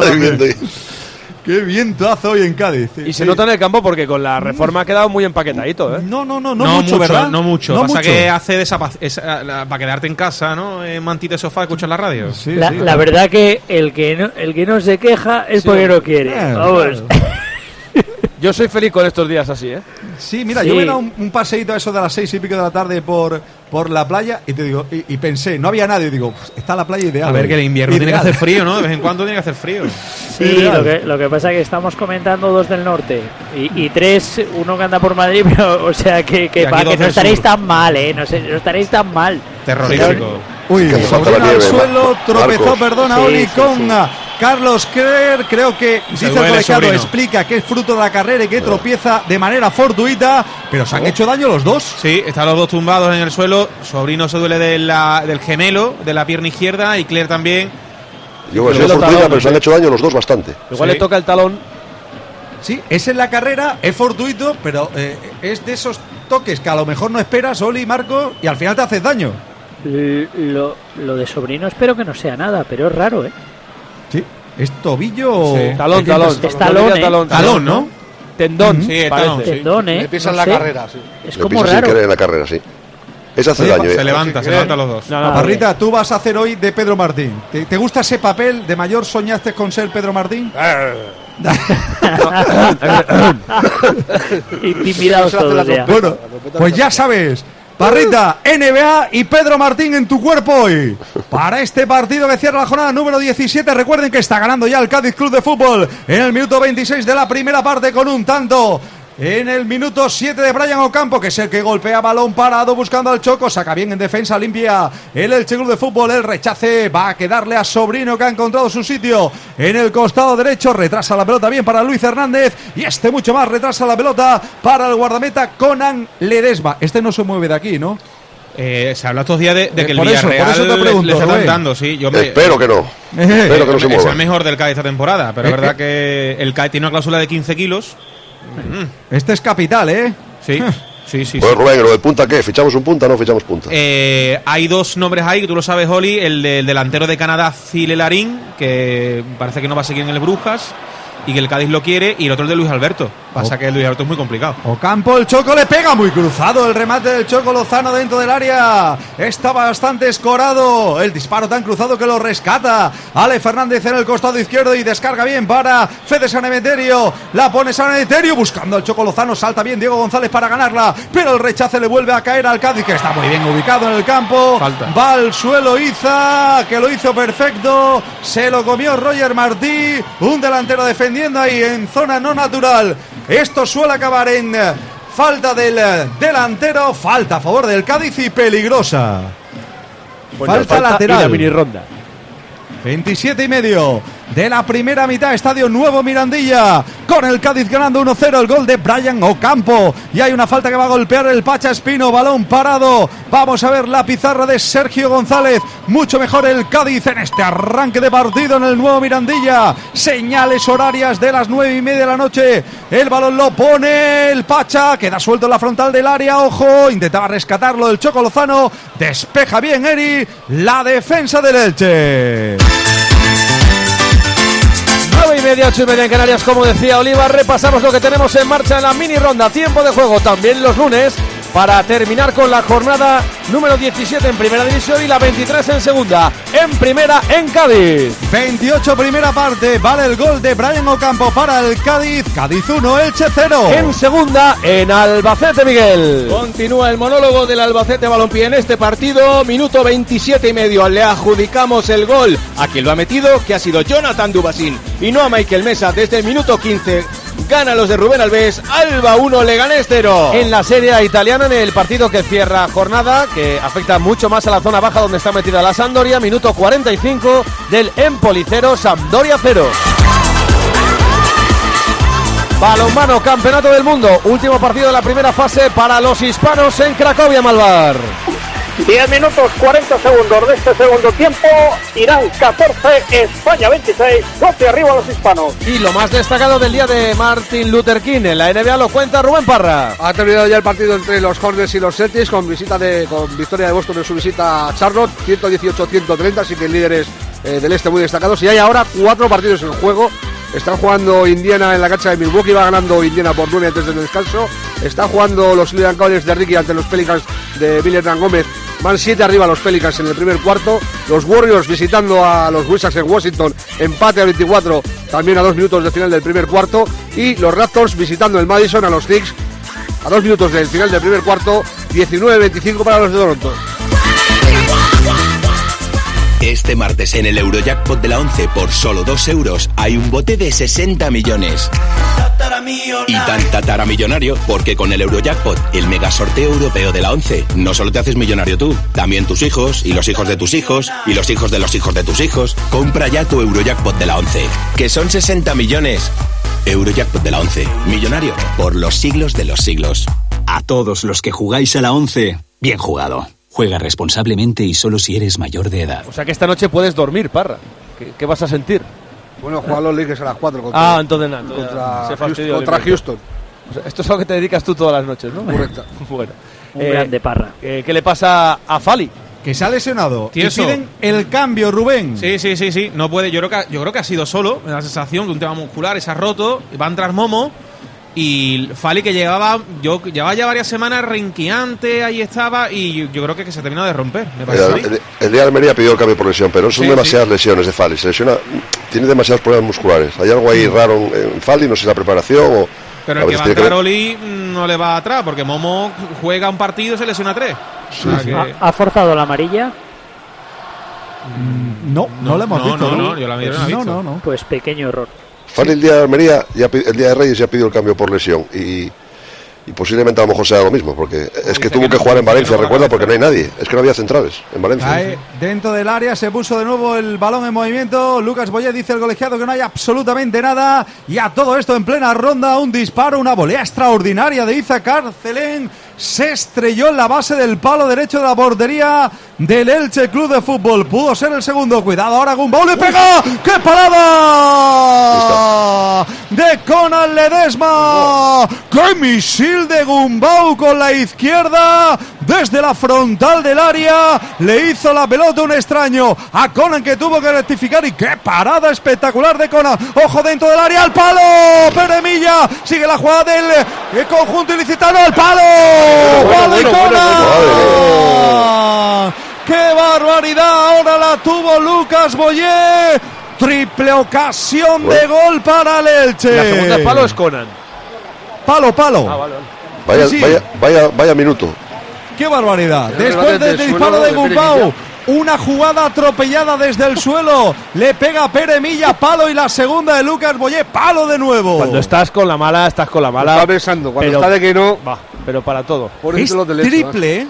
Qué viento hace hoy en Cádiz. Y se nota en el campo porque con la reforma ha quedado muy empaquetadito, ¿eh? No mucho, ¿verdad? No mucho. Pasa mucho. que hace para quedarte en casa, ¿no? En mantita de sofá, escuchar la radio. Sí, la verdad que el que no se queja es porque no quiere. Vamos. Yo soy feliz con estos días así, ¿eh? Sí, mira, yo me he dado un paseíto a eso de las 6 y pico de la tarde por la playa y te digo, y pensé, no había nadie, y digo, está la playa ideal. A ver, que el invierno tiene que hacer frío, ¿no? De vez en cuando tiene que hacer frío. Sí, lo que pasa es que estamos comentando 2 del norte y 3, uno que anda por Madrid, pero, o sea que no estaréis tan mal, ¿eh? No estaréis tan mal. Terrorífico. Uy, sobre al suelo, tropezó, perdona, Oli, con Carlos Kerr. Creo que dice el colegiado, explica que es fruto de la carrera y que tropieza de manera fortuita, pero se han hecho daño los dos. Sí, están los dos tumbados en el suelo. Sobrino se duele del gemelo, de la pierna izquierda, y Claire también. Yo he sido fortuita, pero se han hecho daño los dos bastante. Igual le toca el talón. Sí, es en la carrera, es fortuito, pero es de esos toques que a lo mejor no esperas, Oli, Marco, y al final te haces daño. Lo de Sobrino espero que no sea nada, pero es raro, ¿eh? Sí, es tobillo. Sí. Talón. Es talón, ¿no? Tendón. Sí, talón. Tendón, ¿eh? Le pisan la carrera, sí. Es como raro. Sin querer en la carrera, sí. Ese hace daño. Se levanta los dos. Parrita, tú vas a hacer hoy de Pedro Martín. ¿Te gusta ese papel? ¿De mayor soñaste con ser Pedro Martín? Intimidados todos ya. Bueno, pues ya sabes, Parrita, NBA y Pedro Martín en tu cuerpo hoy. Para este partido que cierra la jornada número 17. Recuerden que está ganando ya el Cádiz Club de Fútbol en el minuto 26 de la primera parte con un tanto. En el minuto 7 de Brian Ocampo, que es el que golpea balón parado buscando al Choco, saca bien en defensa, limpia el Elche Club de Fútbol, el rechace va a quedarle a Sobrino, que ha encontrado su sitio en el costado derecho, retrasa la pelota bien para Luis Hernández y mucho más, retrasa la pelota para el guardameta Conan Ledesma. No se mueve de aquí, ¿no? Se habla estos días de que el Villarreal le está tentando, sí. Espero que no. Espero que no se mueva. Es el mejor del Cádiz esta temporada, pero es verdad que el Cádiz tiene una cláusula de 15 kilos. Este es capital, ¿eh? Sí. Pues Rubén, ¿lo del punta qué? ¿Fichamos un punta o no fichamos punta? Hay 2 nombres ahí, que tú lo sabes, Oli. El del delantero de Canadá, Cile Larín, que parece que no va a seguir en el Brujas y que el Cádiz lo quiere, y el otro el de Luis Alberto. Pasa que el Luis Alberto es muy complicado. Ocampo, el Choco le pega muy cruzado, el remate del Choco Lozano dentro del área está bastante escorado, el disparo tan cruzado que lo rescata Ale Fernández en el costado izquierdo y descarga bien para Fede San Emeterio, la pone San Emeterio buscando al Choco Lozano, salta bien Diego González para ganarla, pero el rechace le vuelve a caer al Cádiz, que está muy bien ubicado en el campo. Falta. Va al suelo Iza, que lo hizo perfecto, se lo comió Roger Martí, un delantero defendiendo ahí en zona no natural. Esto suele acabar en falta del delantero, falta a favor del Cádiz y peligrosa. Falta lateral. Y la mini ronda. 27 y medio de la primera mitad, Estadio Nuevo Mirandilla, con el Cádiz ganando 1-0, el gol de Brian Ocampo, y hay una falta que va a golpear el Pacha Espino, balón parado. Vamos a ver la pizarra de Sergio González. Mucho mejor el Cádiz en este arranque de partido en el Nuevo Mirandilla. Señales horarias de las 9:30 de la noche. El balón lo pone el Pacha, queda suelto en la frontal del área. Ojo, intentaba rescatarlo el Choco Lozano. Despeja bien Eri, la defensa del Elche. 9:30, 8:30 en Canarias, como decía Oliva. Repasamos lo que tenemos en marcha en la mini ronda. Tiempo de juego también los lunes, para terminar con la jornada número 17 en primera división y la 23 en segunda. En primera, en Cádiz. 28 primera parte, vale el gol de Brian Ocampo para el Cádiz. Cádiz 1, Elche 0. En segunda, en Albacete, Miguel. Continúa el monólogo del Albacete Balompié en este partido. Minuto 27:30. Le adjudicamos el gol a quien lo ha metido, que ha sido Jonathan Dubasín, y no a Michael Mesa. Desde el minuto 15 ganan los de Rubén Alves. Alba 1, Leganés 0. En la Serie A italiana, en el partido que cierra jornada, que afecta mucho más a la zona baja donde está metida la Sampdoria, minuto 45 del Empoli 0, Sampdoria 0. Balonmano, Campeonato del Mundo, último partido de la primera fase para los hispanos en Cracovia, Malvar. 10 minutos 40 segundos de este segundo tiempo. Irán 14, España 26, 12 arriba los hispanos. Y lo más destacado del día de Martin Luther King en la NBA lo cuenta Rubén Parra. Ha terminado ya el partido entre los Hornets y los Celtics con victoria de Boston en su visita a Charlotte, 118-130, así que líderes del este muy destacados. Y hay ahora 4 partidos en juego. Están jugando Indiana en la cancha de Milwaukee, va ganando Indiana por 9 antes del descanso. Están jugando los Cleveland Cavaliers de Ricky ante los Pelicans de Billy Hernán Gómez. Van 7 arriba los Pelicans en el primer cuarto. Los Warriors visitando a los Wizards en Washington, empate a 24, también a 2 minutos del final del primer cuarto. Y los Raptors visitando el Madison a los Knicks a 2 minutos del final del primer cuarto, 19-25 para los de Toronto. Este martes en el Eurojackpot de la 11 por solo 2 euros hay un bote de 60 millones. Y tan tataramillonario porque con el Eurojackpot, el mega sorteo europeo de la 11, no solo te haces millonario tú, también tus hijos y los hijos de tus hijos y los hijos de los hijos de tus hijos. Compra ya tu Eurojackpot de la 11, que son 60 millones. Eurojackpot de la 11, millonario por los siglos de los siglos. A todos los que jugáis a la 11, bien jugado. Juega responsablemente y solo si eres mayor de edad. O sea que esta noche puedes dormir, Parra. ¿Qué vas a sentir? Bueno, juegan los Lakers a las 4 contra, entonces nada. Contra Houston. O sea, esto es algo que te dedicas tú todas las noches, ¿no? Correcto. Bueno, un grande Parra. ¿Qué le pasa a Fali? Que se ha lesionado. Tieso. Y piden el cambio, Rubén. Sí. No puede. Yo creo que ha sido solo. Me da la sensación que un tema muscular se ha roto. Va a entrar Momo. Y Fali, que llevaba ya varias semanas renqueante, ahí estaba, y yo creo que se ha terminado de romper. El día de Almería pidió el cambio por lesión, pero son demasiadas lesiones de Fali. Se lesiona, tiene demasiados problemas musculares. Hay algo ahí raro en Fali, no sé si la preparación o. Pero el que va a entrar Oli no le va atrás, porque Momo juega un partido y se lesiona 3. Sí. O sea que... ¿Ha forzado la amarilla? No la hemos visto. No, yo la amarilla no la he visto. No. Pues pequeño error. Fali el día de Almería, el día de Reyes ya pidió el cambio por lesión y posiblemente a lo mejor sea lo mismo, porque es que tuvo que jugar en Valencia, recuerda, porque no hay nadie, es que no había centrales en Valencia. Cae dentro del área, se puso de nuevo el balón en movimiento. Lucas Boyé dice el colegiado que no hay absolutamente nada, y a todo esto en plena ronda, un disparo, una volea extraordinaria de Iza Carcelén. Se estrelló en la base del palo derecho de la portería del Elche Club de Fútbol. Pudo ser el segundo. Cuidado ahora, Gumbau le pega. ¡Qué parada! De Conan Ledesma. ¡Qué misil de Gumbau con la izquierda! Desde la frontal del área le hizo la pelota un extraño a Conan, que tuvo que rectificar. Y qué parada espectacular de Conan. Ojo dentro del área, al palo. Pere Milla sigue la jugada del conjunto ilicitano, al palo. Bueno. ¡Qué barbaridad! Ahora la tuvo Lucas Boyé. Triple ocasión de gol para el Elche. La segunda palo es Conan. Palo. Vaya minuto. ¡Qué barbaridad! Después del disparo de Gumbau, una jugada atropellada desde el suelo. Le pega Pere Milla, palo, y la segunda de Lucas Boyé, palo de nuevo. Cuando estás con la mala, estás con la mala. Está pensando, cuando está de que no. Va, pero para todo. Es triple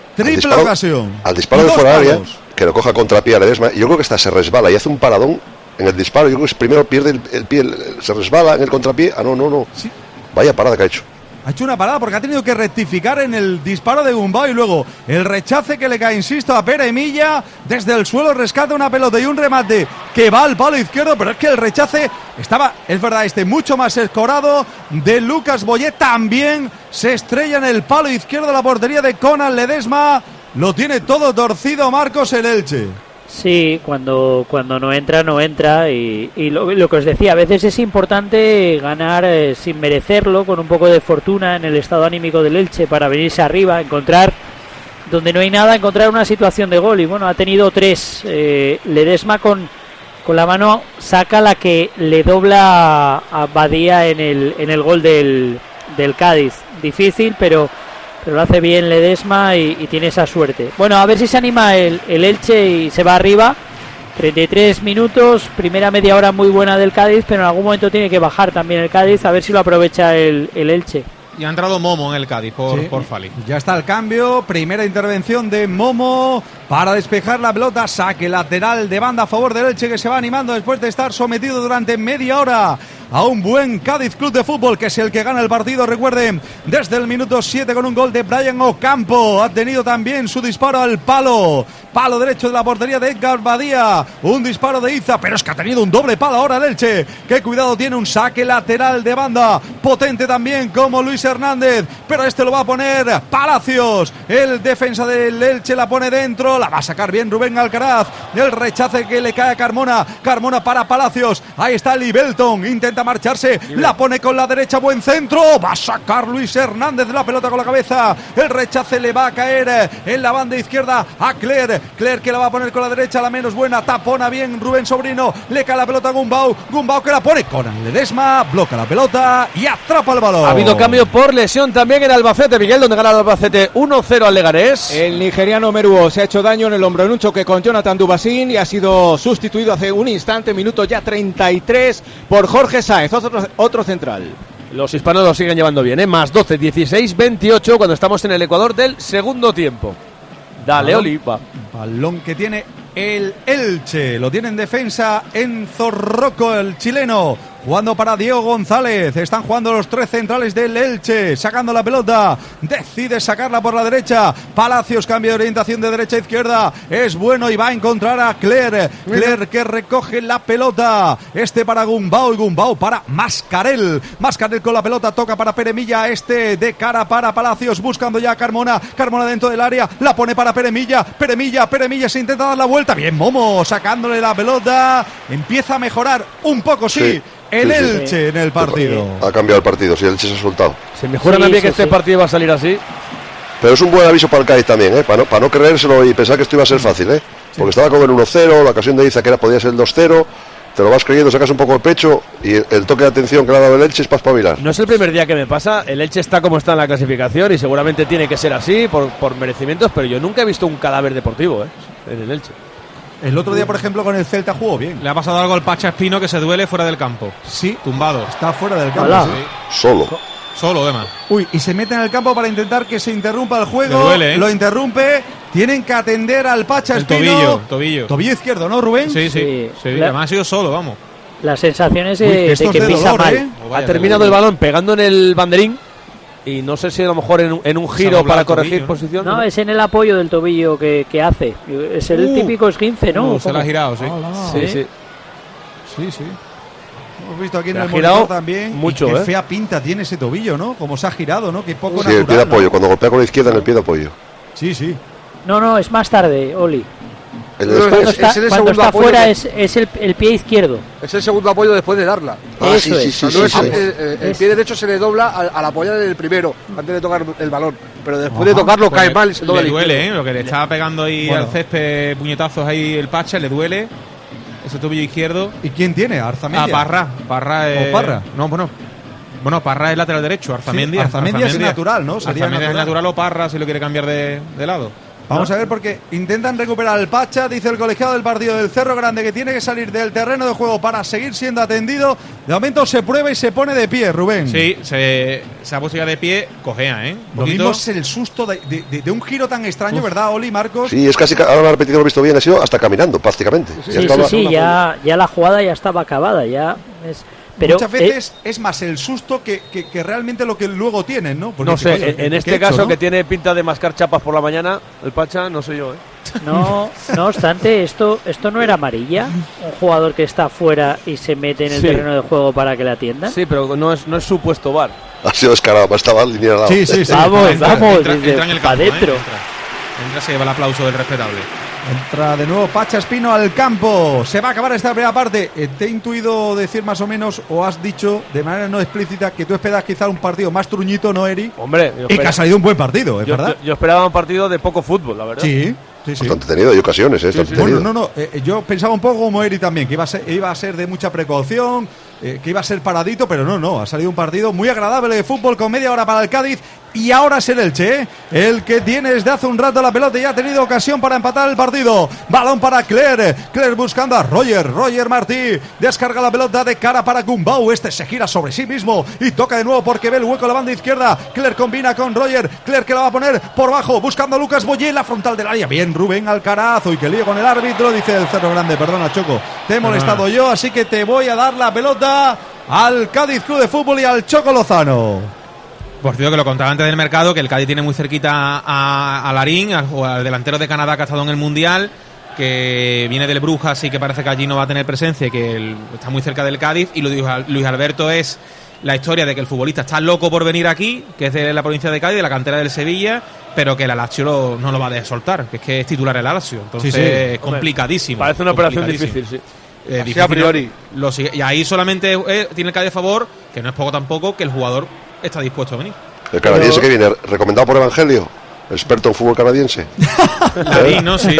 ocasión. Al disparo de fuera área, que lo coja contrapié a Ledesma, y yo creo que hasta se resbala y hace un paradón en el disparo, yo creo que primero pierde el pie, se resbala en el contrapié. No. Sí. Vaya parada que ha hecho. Ha hecho una parada porque ha tenido que rectificar en el disparo de Gumbau y luego el rechace que le cae, insisto, a Pere Milla. Desde el suelo rescata una pelota y un remate que va al palo izquierdo, pero es que el rechace estaba, es verdad, mucho más escorado de Lucas Boyé. También se estrella en el palo izquierdo de la portería de Conan Ledesma. Lo tiene todo torcido Marcos el Elche. Sí, cuando no entra y lo que os decía, a veces es importante ganar sin merecerlo, con un poco de fortuna en el estado anímico del Elche para venirse arriba, encontrar donde no hay nada, encontrar una situación de gol. Y bueno, ha tenido 3. Ledesma con la mano saca la que le dobla a Badía en el gol del Cádiz. Difícil, pero lo hace bien Ledesma y tiene esa suerte. Bueno, a ver si se anima el Elche y se va arriba. 33 minutos, primera media hora muy buena del Cádiz, pero en algún momento tiene que bajar también el Cádiz, a ver si lo aprovecha el Elche. Y ha entrado Momo en el Cádiz por Fali. Ya está el cambio, primera intervención de Momo para despejar la pelota, saque lateral de banda a favor del Elche, que se va animando después de estar sometido durante media hora a un buen Cádiz Club de Fútbol, que es el que gana el partido, recuerden, desde el minuto 7 con un gol de Brian Ocampo. Ha tenido también su disparo al palo derecho de la portería de Edgar Badía, un disparo de Iza, pero es que ha tenido un doble palo ahora el Elche, que cuidado, tiene un saque lateral de banda, potente también como Luis Hernández, pero este lo va a poner Palacios, el defensa del Elche la pone dentro, la va a sacar bien Rubén Alcaraz, el rechace que le cae a Carmona para Palacios, ahí está Libelton, intenta marcharse, la pone con la derecha, buen centro, va a sacar Luis Hernández la pelota con la cabeza, el rechace le va a caer en la banda izquierda a Cler que la va a poner con la derecha, la menos buena, tapona bien Rubén Sobrino, le cae la pelota a Gumbau que la pone con Ledesma, bloca la pelota y atrapa el balón. Ha habido cambio por lesión también en Albacete, Miguel, donde gana el Albacete 1-0 al Leganés. El nigeriano Meruo se ha hecho daño en el hombro en un choque con Jonathan Dubasín y ha sido sustituido hace un instante, minuto ya 33, por Jorge Sáenz, otro central. Los hispanos lo siguen llevando bien, más 12, 16, 28 cuando estamos en el Ecuador del segundo tiempo. Dale, Oliva. Balón que tiene el Elche, lo tiene en defensa Enzo Rocco, el chileno, jugando para Diego González. Están jugando los 3 centrales del Elche, sacando la pelota, decide sacarla por la derecha. Palacios cambia de orientación de derecha a izquierda, es bueno y va a encontrar a Cler que recoge la pelota, para Gumbau y Gumbau para Mascarel con la pelota, toca para Peremilla, de cara para Palacios, buscando ya a Carmona dentro del área, la pone para Peremilla se intenta dar la vuelta, bien Momo sacándole la pelota, empieza a mejorar un poco, sí. El Elche en el partido. Ha cambiado el partido, sí, el Elche se ha soltado. Se mejora también que este partido va a salir así. Pero es un buen aviso para el Cádiz también, para no creérselo y pensar que esto iba a ser fácil, porque estaba con el 1-0, la ocasión de Iza que podía ser el 2-0, te lo vas creyendo, sacas un poco el pecho y el toque de atención que le ha dado el Elche es para espabilar. No es el primer día que me pasa, el Elche está como está en la clasificación y seguramente tiene que ser así por merecimientos, pero yo nunca he visto un cadáver deportivo en el Elche. El otro día, por ejemplo, con el Celta jugó bien. Le ha pasado algo al Pacha Espino, que se duele fuera del campo. Sí. Tumbado. Está fuera del campo. Sí. Solo, además. Uy, y se mete en el campo para intentar que se interrumpa el juego. Le duele, Lo interrumpe. Tienen que atender al Pacha Espino. Tobillo. Tobillo izquierdo, ¿no, Rubén? Sí. Además ha sido solo, vamos. Las sensaciones de que pisa mal. Ha terminado el balón pegando en el banderín. Y no sé si a lo mejor en un giro para corregir posición. No, es en el apoyo del tobillo que hace. Es el típico esguince, ¿no? Se la ha girado, sí. Sí. Hemos visto aquí en el monitor también. Mucho, qué fea pinta tiene ese tobillo, ¿no? Como se ha girado, ¿no? Qué poco natural. Sí, el pie de apoyo, cuando golpea con la izquierda en el pie de apoyo. Sí. No, es más tarde, Oli. Cuando está fuera es el pie izquierdo. Es el segundo apoyo después de darla. Eso es. El pie derecho se le dobla al apoyar el primero antes de tocar el balón, pero después de tocarlo cae mal y se dobla. Le duele, lo que le estaba pegando ahí al césped, puñetazos ahí el Pacha, le duele ese tobillo izquierdo. ¿Y quién tiene? ¿Arzamendia? Parra. ¿Parra? No, bueno, Parra es lateral derecho, Arzamendia. Arzamendia es natural, ¿no? Arzamendia es natural o Parra si lo quiere cambiar de lado. Vamos a ver, porque intentan recuperar al Pacha, dice el colegiado del partido del Cerro Grande, que tiene que salir del terreno de juego para seguir siendo atendido. De momento se prueba y se pone de pie, Rubén. Sí, se ha puesto ya de pie, cojea, ¿eh? Lo mismo es el susto de un giro tan extraño, ¿verdad, Oli, Marcos? Sí, es casi, ahora la repetición lo he visto bien, ha sido hasta caminando, prácticamente. Ya la jugada ya estaba acabada, ya es... Pero muchas veces es más el susto que realmente lo que luego tienen, ¿no? Porque no sé, en este caso, ¿no? Que tiene pinta de mascar chapas por la mañana, el Pacha, no sé yo, ¿eh? No obstante, esto no era amarilla, un jugador que está fuera y se mete en el terreno de juego para que la atiendan. Sí, pero no es supuesto VAR. Ha sido descarado, estaba alineado. Sí. Vamos, entra en el campo, adentro. Entra, se lleva el aplauso del respetable. Entra de nuevo Pacha Espino al campo. Se va a acabar esta primera parte. Te he intuido decir más o menos, o has dicho de manera no explícita, que tú esperas quizá un partido más truñito, ¿no, Eri? Hombre, y que ha salido un buen partido, ¿es verdad? Yo esperaba un partido de poco fútbol, la verdad. Sí. Bastante tenido, hay ocasiones, Bueno, yo pensaba un poco como Eri también, que iba a ser de mucha precaución, que iba a ser paradito, pero no, ha salido un partido muy agradable de fútbol con media hora para el Cádiz. Y ahora es el Elche, el que tiene desde hace un rato la pelota y ha tenido ocasión para empatar el partido. Balón para Cler buscando a Roger Martí, descarga la pelota de cara para Gumbau, este se gira sobre sí mismo y toca de nuevo porque ve el hueco a la banda izquierda. Cler combina con Roger, Cler que la va a poner por bajo, buscando a Lucas Boyé, la frontal del área, bien Rubén Alcaraz, y que lío con el árbitro, dice el Cerro Grande, perdona Choco, te he molestado yo, así que te voy a dar la pelota al Cádiz Club de Fútbol y al Choco Lozano. Por cierto, que lo contaba antes del mercado, que el Cádiz tiene muy cerquita a Larín, al delantero de Canadá que ha estado en el Mundial, que viene del Brujas y que parece que allí no va a tener presencia y que está muy cerca del Cádiz. Y lo dijo Luis Alberto, es la historia de que el futbolista está loco por venir aquí, que es de la provincia de Cádiz, de la cantera del Sevilla, pero que el Lazio no lo va a dejar soltar, que es que es titular el Lazio. Entonces es complicadísimo. Parece una operación difícil, sí. Difícil, a priori. Y ahí solamente tiene el Cádiz a favor, que no es poco tampoco, que el jugador está dispuesto a venir. El canadiense que viene, recomendado por Evangelio, experto en fútbol canadiense. ¿No? Sí.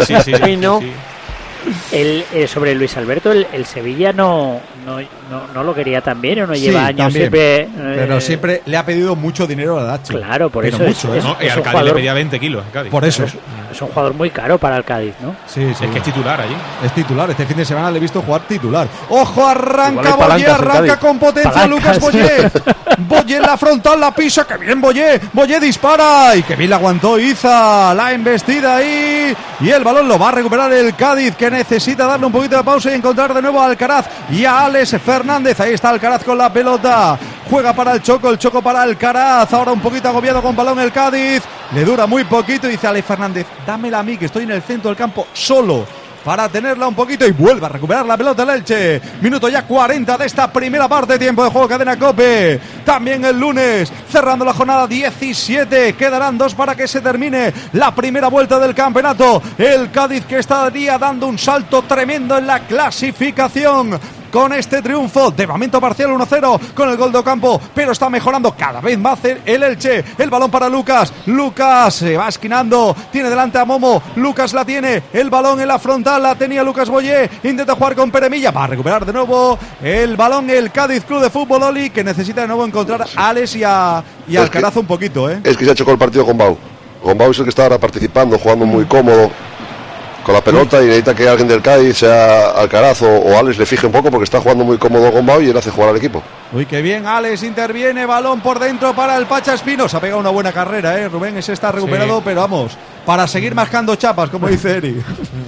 Sobre Luis Alberto, el Sevilla no lo quería también, o no lleva años también, siempre. Pero siempre le ha pedido mucho dinero a Lazio. Claro, por pero eso mucho, es y al Cádiz le pedía 20 kilos. Cádiz. Por eso. Es un jugador muy caro para el Cádiz, ¿no? Sí. Es que es titular allí. Es titular. Este fin de semana le he visto jugar titular. ¡Ojo! Arranca Boyé, arranca con potencia palancas. Lucas Boyé. Boyé en la frontal, la pisa. ¡Qué bien Boyé! Boyé dispara. Y que bien la aguantó Iza. La embestida ahí. Y el balón lo va a recuperar el Cádiz, que necesita darle un poquito de pausa y encontrar de nuevo a Alcaraz y a Alex Fernández. Ahí está Alcaraz con la pelota. Juega para el Choco para Alcaraz. Ahora un poquito agobiado con balón el Cádiz. Le dura muy poquito y dice Alex Fernández, dámela a mí que estoy en el centro del campo solo para tenerla un poquito, y vuelve a recuperar la pelota el Elche. Minuto ya 40 de esta primera parte, tiempo de juego Cadena COPE. También el lunes, cerrando la jornada 17, quedarán 2 para que se termine la primera vuelta del campeonato. El Cádiz que estaría dando un salto tremendo en la clasificación con este triunfo de momento parcial 1-0 con el gol de Ocampo, pero está mejorando cada vez más el Elche. El balón para Lucas se va esquinando, tiene delante a Momo, Lucas la tiene, el balón en la frontal la tenía Lucas Boyé, intenta jugar con Peremilla, va a recuperar de nuevo el balón el Cádiz Club de Fútbol, Oli, que necesita de nuevo encontrar a Alex y Alcaraz un poquito, Es que se ha chocado el partido con Bau. Con Bau es el que está ahora participando, jugando muy cómodo con la pelota, y necesita que alguien del Cádiz, sea Alcaraz o Alex, le fije un poco porque está jugando muy cómodo con Bau y él hace jugar al equipo. Uy, qué bien, Alex interviene, balón por dentro para el Pacha Espino. Se ha pegado una buena carrera, Rubén, ese está recuperado, pero vamos, para seguir mascando chapas, como dice Eri.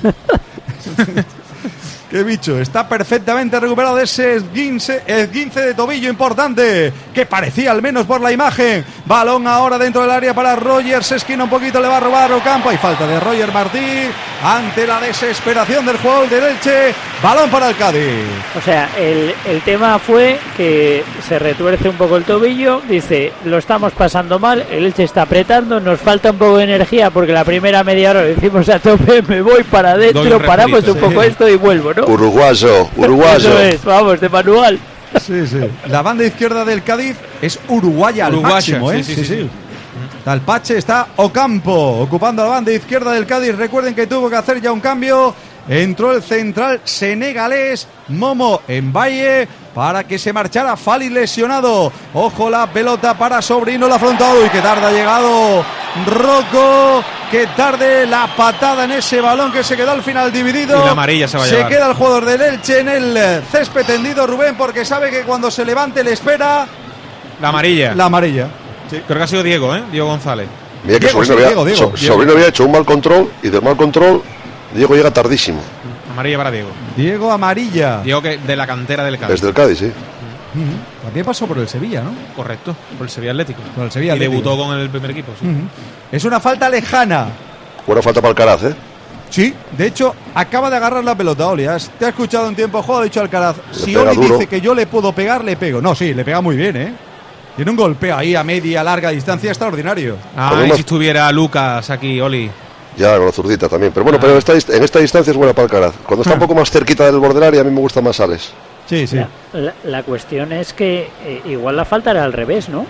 Qué bicho, está perfectamente recuperado de ese esguince de tobillo importante, que parecía al menos por la imagen. Balón ahora dentro del área para Roger, se esquina un poquito, le va a robar Ocampo. Hay falta de Roger Martí ante la desesperación del jugador del Elche. Balón para el Cádiz. O sea, el tema fue que se retuerce un poco el tobillo, dice, lo estamos pasando mal, el Elche está apretando, nos falta un poco de energía porque la primera media hora lo hicimos a tope, me voy para adentro, paramos un poco esto y vuelvo, ¿no? Uruguayo. Eso es, vamos, de manual. Sí. La banda izquierda del Cádiz es uruguaya al máximo, Sí. Está el Pache, está Ocampo ocupando la banda izquierda del Cádiz. Recuerden que tuvo que hacer ya un cambio. Entró el central senegalés Momo en Valle para que se marchara Fali lesionado. Ojo la pelota para Sobrino, la afrontado y que tarde ha llegado Rocco, que tarde la patada en ese balón que se quedó al final dividido. Y la amarilla se va a llevar. Se queda el jugador del Elche en el césped tendido, Rubén, porque sabe que cuando se levante le espera la amarilla. La amarilla. Sí. Creo que ha sido Diego, Diego González. Mira que Sobrino había hecho un mal control y del mal control Diego llega tardísimo. Amarilla para Diego. Diego amarilla. Diego que de la cantera del Cádiz. Desde el Cádiz, sí. También pasó por el Sevilla, ¿no? Correcto, por el Sevilla Atlético. Por el Sevilla y Atlético. debutó con el primer equipo, sí. Es una falta lejana. Buena falta para Alcaraz, ¿eh? Sí, de hecho, acaba de agarrar la pelota, Oli. Te ha escuchado en tiempo de juego, ha dicho Alcaraz. Si Oli dice que yo le puedo pegar, le pego. No, sí, le pega muy bien, ¿eh? Tiene un golpeo ahí a media, larga distancia extraordinario. Y si estuviera Lucas aquí, Oli. Ya, con la zurdita también. Pero bueno, pero en esta distancia es buena para Alcaraz. Cuando está un poco más cerquita del borde del área, a mí me gusta más Alex. Sí, sí. La cuestión es que igual la falta era al revés, ¿no?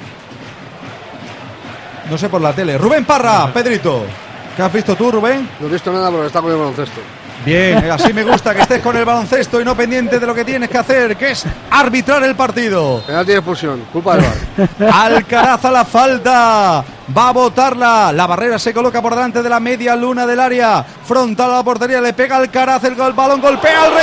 No sé por la tele. Rubén Parra, Pedrito. ¿Qué has visto tú, Rubén? No he visto nada porque está con el baloncesto. Bien, así me gusta que estés con el baloncesto y no pendiente de lo que tienes que hacer, que es arbitrar el partido. Penalti de expulsión, culpa del VAR. Alcaraz a la falta, va a botarla, la barrera se coloca por delante de la media luna del área, frontal a la portería, le pega Alcaraz, el balón golpea el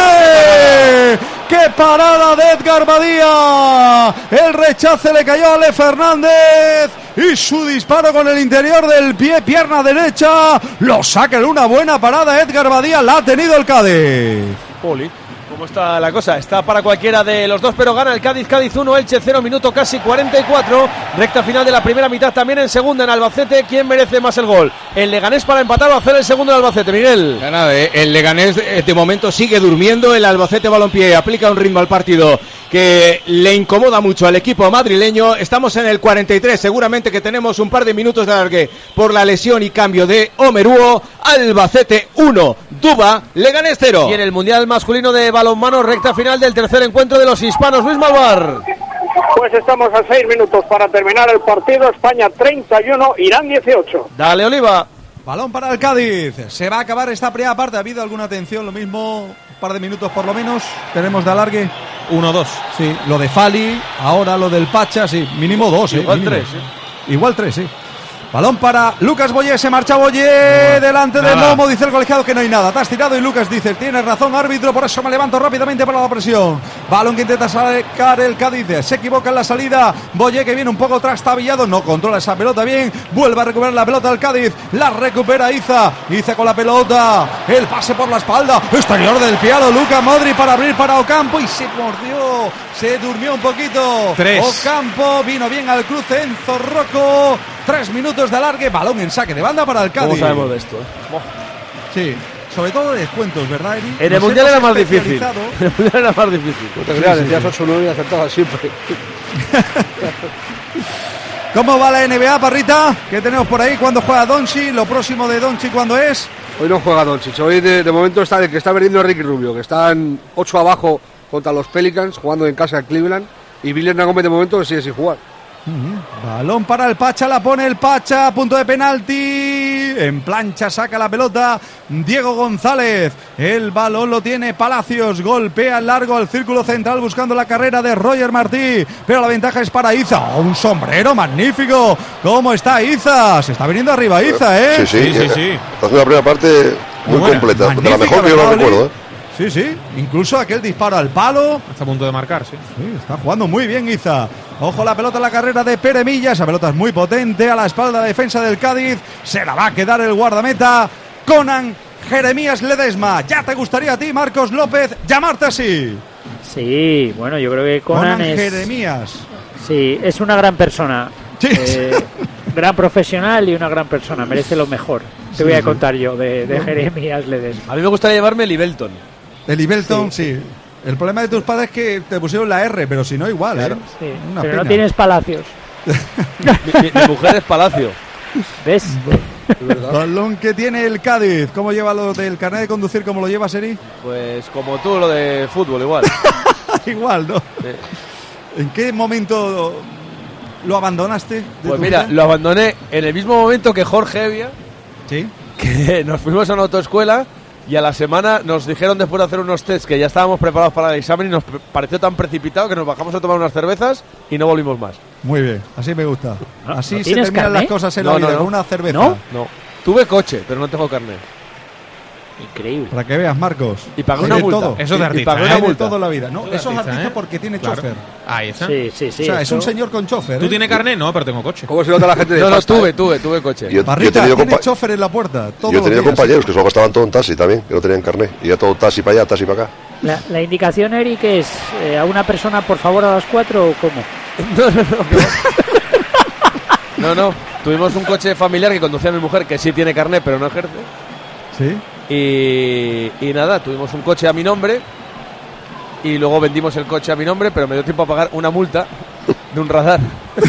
rechace. ¡Qué parada de Edgar Badía! El rechace le cayó a Ale Fernández y su disparo con el interior del pie, pierna derecha, lo saca en una buena parada Edgar Badía, la ha tenido el Cádiz. Poli. ¿Cómo está la cosa? Está para cualquiera de los dos, pero gana el Cádiz. Cádiz 1, Elche 0, minuto casi 44. Recta final de la primera mitad, también en segunda en Albacete. ¿Quién merece más el gol? El Leganés para empatar o hacer el segundo en Albacete, Miguel. Nada, el Leganés de momento sigue durmiendo. El Albacete Balompié aplica un ritmo al partido que le incomoda mucho al equipo madrileño. Estamos en el 43, seguramente que tenemos un par de minutos de alargue por la lesión y cambio de Omeruo. Albacete 1, Duba, Leganés 0. Y en el Mundial masculino de balonmano, recta final del tercer encuentro de los hispanos. Luis Malvar. Pues estamos a 6 minutos para terminar el partido. España 31, Irán 18. Dale, Oliva. Balón para el Cádiz. Se va a acabar esta primera parte. ¿Ha habido alguna atención? Lo mismo, un par de minutos por lo menos. Tenemos de alargue 1-2. Sí, lo de Fali, ahora lo del Pacha, sí, mínimo 2. Igual mínimo. 3. Igual 3, sí. Balón para Lucas Boyé, se marcha Boyé delante de Momo, dice el colegiado que no hay nada. Te has tirado y Lucas dice, tienes razón árbitro, por eso me levanto rápidamente para la presión. Balón que intenta sacar el Cádiz, se equivoca en la salida. Boyé que viene un poco trastabillado, no controla esa pelota bien, vuelve a recuperar la pelota al Cádiz, la recupera Iza con la pelota, el pase por la espalda, exterior del piano, Luka Modric para abrir para Ocampo y se mordió, se durmió un poquito. 3. Ocampo vino bien al cruce, Enzo Rocco. 3 minutos de alargue, balón en saque de banda para el Cádiz. ¿Cómo sabemos de esto? Sí, sobre todo de descuentos, ¿verdad, Eri? En el Mundial era más difícil. En el Mundial era más difícil. No te creas, decías 8-9 y acertabas siempre. ¿Cómo va la NBA, Parrita? ¿Qué tenemos por ahí? ¿Cuándo juega Doncic? ¿Lo próximo de Doncic cuándo es? Hoy no juega Doncic. Hoy de momento está el que está perdiendo Ricky Rubio, que están 8 abajo contra los Pelicans, jugando en casa de Cleveland. Y Villar Gómez de momento sigue sin jugar. Balón para el Pacha, la pone el Pacha, punto de penalti, en plancha saca la pelota Diego González, el balón lo tiene Palacios, golpea largo al círculo central buscando la carrera de Roger Martí, pero la ventaja es para Iza, un sombrero magnífico, ¿cómo está Iza? Se está viniendo arriba Iza, ¿eh? Sí. Está haciendo la primera parte muy completa, de la mejor que yo la recuerdo, ¿eh? Sí, incluso aquel disparo al palo. Está a punto de marcar, sí. Está jugando muy bien Iza. Ojo la pelota en la carrera de Pere Milla. Esa pelota es muy potente a la espalda de la defensa del Cádiz. Se la va a quedar el guardameta Conan Jeremías Ledesma. ¿Ya te gustaría a ti, Marcos López, llamarte así? Sí, bueno, yo creo que Conan es... Jeremías. Sí, es una gran persona. Sí. Gran profesional y una gran persona. Merece lo mejor. Te voy a contar yo de Jeremías Ledesma. A mí me gustaría llamarme Libelton. El Ibelton, sí. El problema de tus padres es que te pusieron la R, pero si no, igual, claro. Sí. Una Pero pena. no tienes Palacios. Mi mujer es Palacio. ¿Ves? Balón que tiene el Cádiz. ¿Cómo lleva lo del carnet de conducir? ¿Cómo lo lleva, Seri? Pues como tú, lo de fútbol, igual. Igual, ¿no? ¿En qué momento lo abandonaste? Pues mira, lo abandoné en el mismo momento que Jorge Evia. Sí. Que nos fuimos a una autoescuela Y a la semana nos dijeron después de hacer unos tests que ya estábamos preparados para el examen y nos pareció tan precipitado que nos bajamos a tomar unas cervezas y no volvimos más. Muy bien, así me gusta. Así ¿no se tienes terminan carné? las cosas en la vida, con una cerveza. No. Tuve coche, pero no tengo carnet. Increíble. Para que veas, Marcos. Y pagué Hay una de multa. todo. Eso es de Y artista, pagué ¿eh? una Hay de multa todo toda la vida. No, Eso es eso es artista, artista ¿eh? porque tiene Claro. chofer. Ahí está. Sí. O sea, es un señor con chofer. ¿Tú tienes carnet? No, pero tengo coche. ¿Cómo se nota la gente de No, pasta, tuve coche. Yo he Barrica, tenido, tiene chofer en la puerta. Todos yo he los tenido días. compañeros que solo estaban todo en taxi también, que no tenían carnet. Y ya todo taxi para allá, taxi para acá. La indicación, Eric, es a una persona por favor a las 4 o cómo. No. Tuvimos un coche familiar que conducía a mi mujer que sí tiene carnet pero no ejerce. Sí. Y nada, tuvimos un coche a mi nombre y luego vendimos el coche a mi nombre, pero me dio tiempo a pagar una multa de un radar.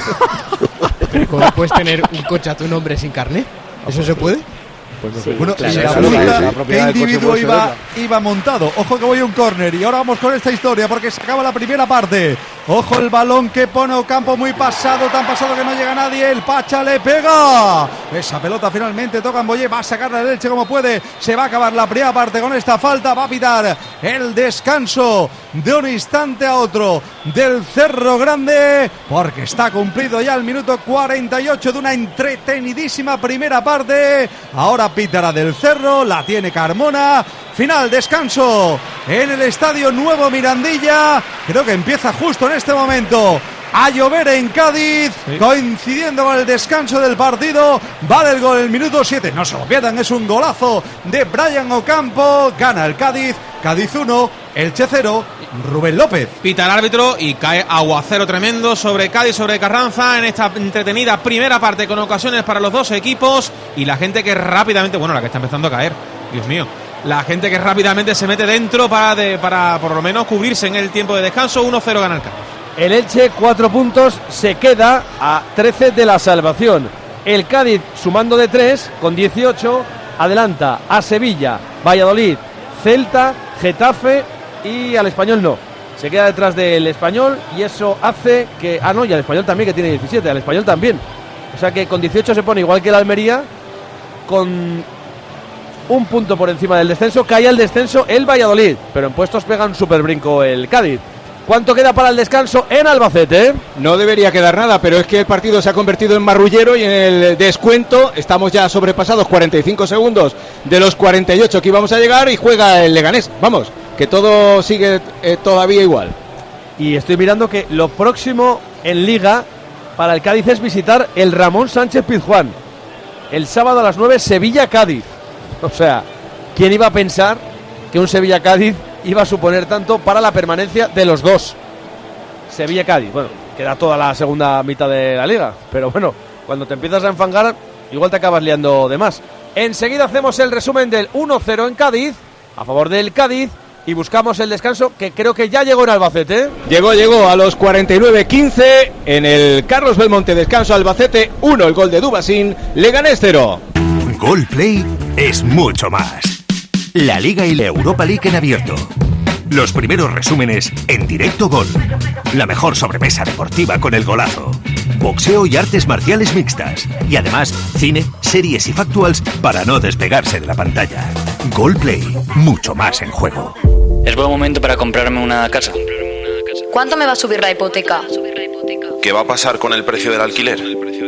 ¿Pero cómo puedes tener un coche a tu nombre sin carnet? ¿Eso se puede? Pues no Sí, sé. Bueno, claro, y la claro, multa, la ¿qué propiedad del coche individuo puede iba montado? Ojo que voy a un córner y ahora vamos con esta historia porque se acaba la primera parte. Ojo el balón que pone Ocampo muy pasado, tan pasado que no llega nadie. El Pacha le pega. Esa pelota finalmente toca en Boyé, va a sacarla el Elche como puede. Se va a acabar la primera parte con esta falta. Va a pitar el descanso de un instante a otro del Cerro Grande porque está cumplido ya el minuto 48 de una entretenidísima primera parte. Ahora pitará del Cerro, la tiene Carmona. Final, descanso en el Estadio Nuevo Mirandilla. Creo que empieza justo en este momento a llover en Cádiz, coincidiendo con el descanso del partido. Vale el gol el minuto 7, no se lo pierdan, es un golazo de Brian Ocampo. Gana el Cádiz, Cádiz 1, Elche 0, Rubén López. Pita el árbitro y cae aguacero tremendo sobre Cádiz, sobre Carranza en esta entretenida primera parte con ocasiones para los dos equipos y la gente que rápidamente, bueno, la que está empezando a caer, Dios mío, la gente que rápidamente se mete dentro para por lo menos cubrirse en el tiempo de descanso. 1-0 gana el Cádiz. El Elche, 4 puntos, se queda a 13 de la salvación. El Cádiz, sumando de 3, con 18, adelanta a Sevilla, Valladolid, Celta, Getafe y al Español no. Se queda detrás del Español y eso hace que... Ah, no, y al Español también, que tiene 17, al Español también. O sea que con 18 se pone igual que el Almería, con un punto por encima del descenso. Cae al descenso el Valladolid, pero en puestos pega un super brinco el Cádiz. ¿Cuánto queda para el descanso en Albacete? No debería quedar nada, pero es que el partido se ha convertido en marrullero y en el descuento estamos ya sobrepasados 45 segundos de los 48 que íbamos a llegar y juega el Leganés. Vamos, que todo sigue todavía igual. Y estoy mirando que lo próximo en Liga para el Cádiz es visitar el Ramón Sánchez Pizjuán. El sábado a las 9, Sevilla-Cádiz. O sea, ¿quién iba a pensar que un Sevilla-Cádiz iba a suponer tanto para la permanencia de los dos? Sevilla-Cádiz, bueno, queda toda la segunda mitad de la liga, pero bueno, cuando te empiezas a enfangar, igual te acabas liando de más. Enseguida hacemos el resumen del 1-0 en Cádiz, a favor del Cádiz, y buscamos el descanso que creo que ya llegó en Albacete. Llegó a los 49-15 en el Carlos Belmonte, descanso Albacete 1, el gol de Dubasín, Leganés 0. Gol Play es mucho más. La Liga y la Europa League en abierto. Los primeros resúmenes en directo Gol. La mejor sobremesa deportiva con el golazo. Boxeo y artes marciales mixtas. Y además, cine, series y factuals para no despegarse de la pantalla. Gol Play, mucho más en juego. Es buen momento para comprarme una casa. ¿Cuánto me va a subir la hipoteca? ¿Qué va a pasar con el precio del alquiler?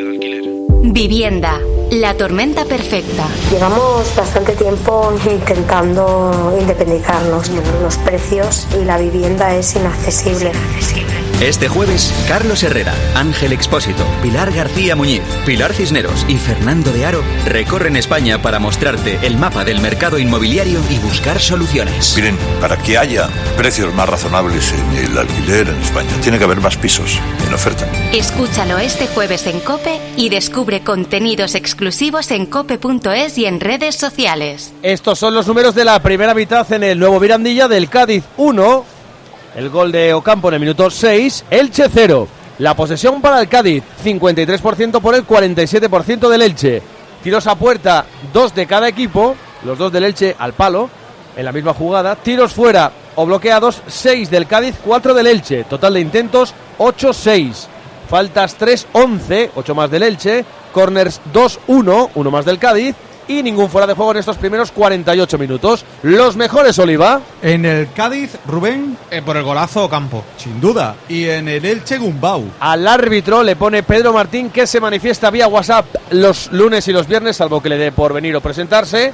Vivienda, la tormenta perfecta. Llevamos bastante tiempo intentando independizarnos. Los precios y la vivienda es inaccesible. Este jueves, Carlos Herrera, Ángel Expósito, Pilar García Muñiz, Pilar Cisneros y Fernando de Aro recorren España para mostrarte el mapa del mercado inmobiliario y buscar soluciones. Miren, para que haya precios más razonables en el alquiler en España, tiene que haber más pisos en oferta. Escúchalo este jueves en COPE y descubre contenidos exclusivos en cope.es y en redes sociales. Estos son los números de la primera mitad en el Nuevo Mirandilla. Del Cádiz 1, el gol de Ocampo en el minuto 6, Elche 0. La posesión para el Cádiz, 53% por el 47% del Elche. Tiros a puerta, 2 de cada equipo, los 2 del Elche al palo, en la misma jugada. Tiros fuera o bloqueados, 6 del Cádiz, 4 del Elche. Total de intentos, 8-6. Faltas 3-11, 8 más del Elche. Corners 2-1, 1 más del Cádiz. y ningún fuera de juego en estos primeros 48 minutos. Los mejores, Oliva. En el Cádiz, Rubén. Por el golazo, Campo. Sin duda. Y en el Elche, Gumbau. Al árbitro le pone Pedro Martín, que se manifiesta vía WhatsApp los lunes y los viernes, salvo que le dé por venir o presentarse.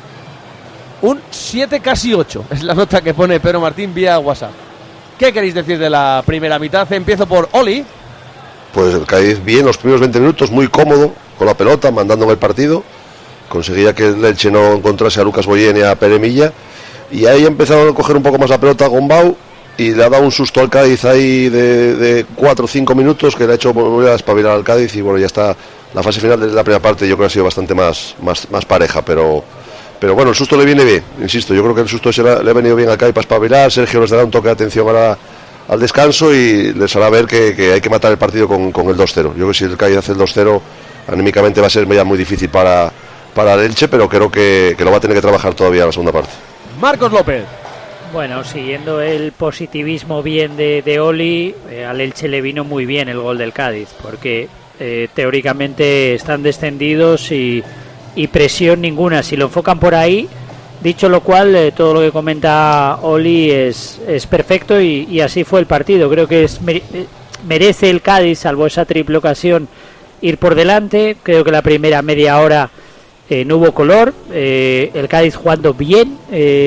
Un 7, casi 8. Es la nota que pone Pedro Martín vía WhatsApp. ¿Qué queréis decir de la primera mitad? Empiezo por Oli. Pues el Cádiz bien, los primeros 20 minutos, muy cómodo con la pelota, mandando en el partido. Conseguía que el Elche no encontrase a Lucas Boyé ni a Pere Milla. Y ahí empezaron a coger un poco más la pelota a Gumbau. Y le ha dado un susto al Cádiz ahí de 4 o 5 minutos que le ha hecho volver a espabilar al Cádiz. Y bueno, ya está. La fase final de la primera parte yo creo que ha sido bastante más pareja, pero bueno, el susto le viene bien, insisto, yo creo que el susto le ha venido bien acá y para espabilar. Sergio les dará un toque de atención ahora al descanso y les hará ver que hay que matar el partido con el 2-0. Yo creo que si el Cádiz hace el 2-0, anímicamente va a ser ya muy difícil para el Elche, pero creo que lo va a tener que trabajar todavía en la segunda parte. Marcos López. Bueno, siguiendo el positivismo bien de Oli, al Elche le vino muy bien el gol del Cádiz, porque teóricamente están descendidos y presión ninguna. Si lo enfocan por ahí, dicho lo cual, todo lo que comenta Oli es perfecto y así fue el partido. Creo que merece el Cádiz, salvo esa triple ocasión, ir por delante. Creo que la primera media hora no hubo color, el Cádiz jugando bien,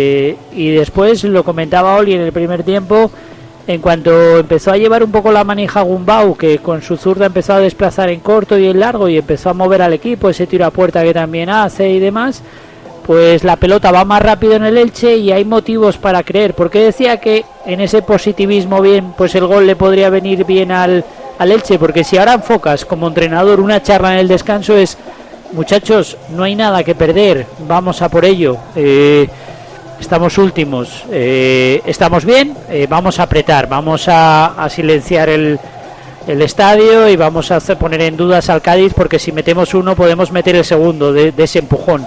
y después lo comentaba Oli en el primer tiempo. En cuanto empezó a llevar un poco la manija Gumbau, que con su zurda empezó a desplazar en corto y en largo y empezó a mover al equipo, ese tiro a puerta que también hace y demás, pues la pelota va más rápido en el Elche y hay motivos para creer. Porque decía que en ese positivismo bien, pues el gol le podría venir bien al Elche, porque si ahora enfocas como entrenador una charla en el descanso es: muchachos, no hay nada que perder, vamos a por ello. Estamos últimos, estamos bien, vamos a apretar, vamos a silenciar el estadio y vamos a poner en dudas al Cádiz, porque si metemos uno podemos meter el segundo de ese empujón.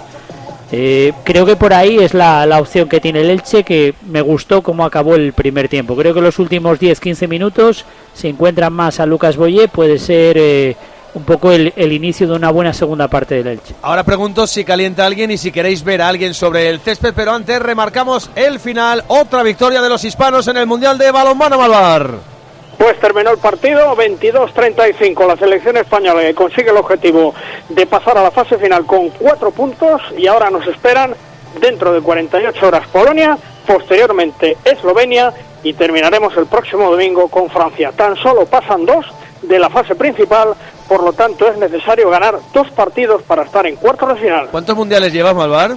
Creo que por ahí es la opción que tiene el Elche, que me gustó cómo acabó el primer tiempo. Creo que los últimos 10-15 minutos se encuentran más a Lucas Boyé, puede ser un poco el inicio de una buena segunda parte del Elche. Ahora pregunto si calienta alguien y si queréis ver a alguien sobre el césped, pero antes remarcamos el final. Otra victoria de los hispanos en el Mundial de Balonmano, Malvar. Pues terminó el partido 22-35. La selección española consigue el objetivo de pasar a la fase final con 4 puntos y ahora nos esperan dentro de 48 horas Polonia, posteriormente Eslovenia y terminaremos el próximo domingo con Francia. Tan solo pasan 2 de la fase principal, por lo tanto es necesario ganar 2 partidos para estar en cuartos de final. ¿Cuántos mundiales llevas, Malvar?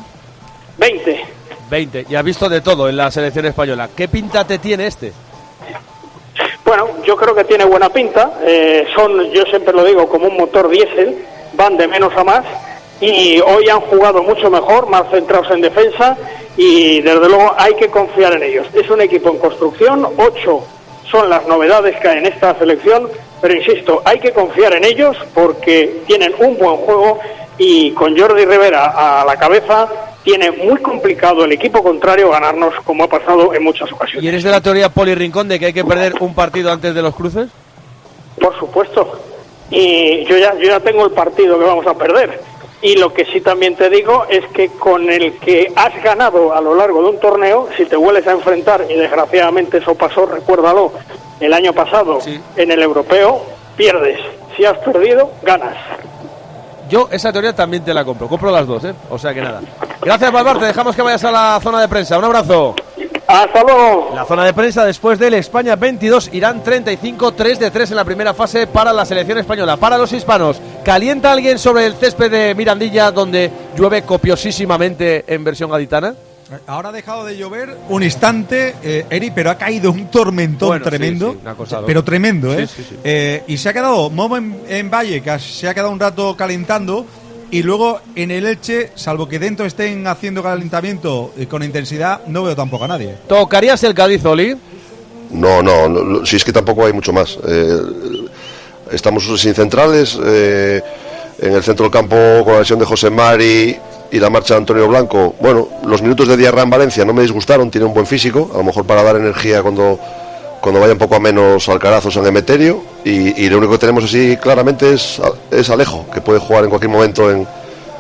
20. Ya has visto de todo en la selección española. ¿Qué pinta te tiene este? Bueno, yo creo que tiene buena pinta. Yo siempre lo digo, como un motor diésel, van de menos a más y hoy han jugado mucho mejor, más centrados en defensa y desde luego hay que confiar en ellos. Es un equipo en construcción, 8 son las novedades que hay en esta selección, pero insisto, hay que confiar en ellos porque tienen un buen juego y con Jordi Rivera a la cabeza tiene muy complicado el equipo contrario ganarnos, como ha pasado en muchas ocasiones. ¿Y eres de la teoría Poli Rincón de que hay que perder un partido antes de los cruces? Por supuesto, y yo ya tengo el partido que vamos a perder. Y lo que sí también te digo es que con el que has ganado a lo largo de un torneo, si te vuelves a enfrentar, y desgraciadamente eso pasó, recuérdalo, el año pasado, sí, en el europeo, pierdes. Si has perdido, ganas. Yo esa teoría también te la compro las dos, o sea que nada. Gracias, Malvar, te dejamos que vayas a la zona de prensa. Un abrazo. Hasta luego. La zona de prensa después del España 22, Irán 35, 3-3 en la primera fase para la selección española. Para los hispanos, ¿calienta alguien sobre el césped de Mirandilla donde llueve copiosísimamente en versión gaditana? Ahora ha dejado de llover un instante, Eri, pero ha caído un tormentón tremendo, sí, una cosa pero tremendo, sí. Y se ha quedado Momo en Valle, que se ha quedado un rato calentando, y luego en el Elche, salvo que dentro estén haciendo calentamiento con intensidad, no veo tampoco a nadie. ¿Tocarías el Cádiz, Oli? No, si es que tampoco hay mucho más. Estamos sin centrales, en el centro del campo con la lesión de José Mari y la marcha de Antonio Blanco. Bueno, los minutos de Diarra en Valencia no me disgustaron, tiene un buen físico, a lo mejor para dar energía cuando vaya un poco a menos Alcaraz o San Emeterio, y lo único que tenemos así claramente es Alejo, que puede jugar en cualquier momento en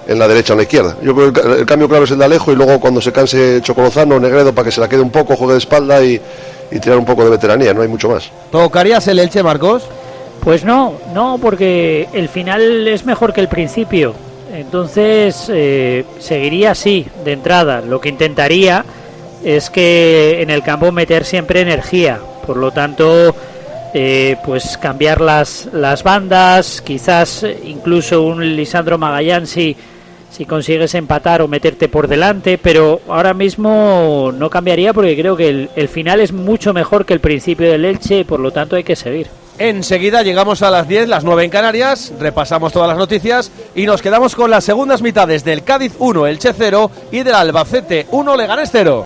en la derecha o en la izquierda. Yo creo que el cambio claro es el de Alejo, y luego cuando se canse Chocolozano, Negredo, para que se la quede un poco, juegue de espalda y tirar un poco de veteranía, no hay mucho más. ¿Tocarías el Elche, Marcos? Pues no, porque el final es mejor que el principio. Entonces seguiría así de entrada. Lo que intentaría es que en el campo meter siempre energía. Por lo tanto, pues cambiar las bandas, quizás incluso un Lisandro Magallán si consigues empatar o meterte por delante, pero ahora mismo no cambiaría porque creo que el final es mucho mejor que el principio del Elche, por lo tanto hay que seguir. Enseguida llegamos a las 10, las 9 en Canarias, repasamos todas las noticias y nos quedamos con las segundas mitades del Cádiz 1, Elche 0 y del Albacete 1, Leganés 0.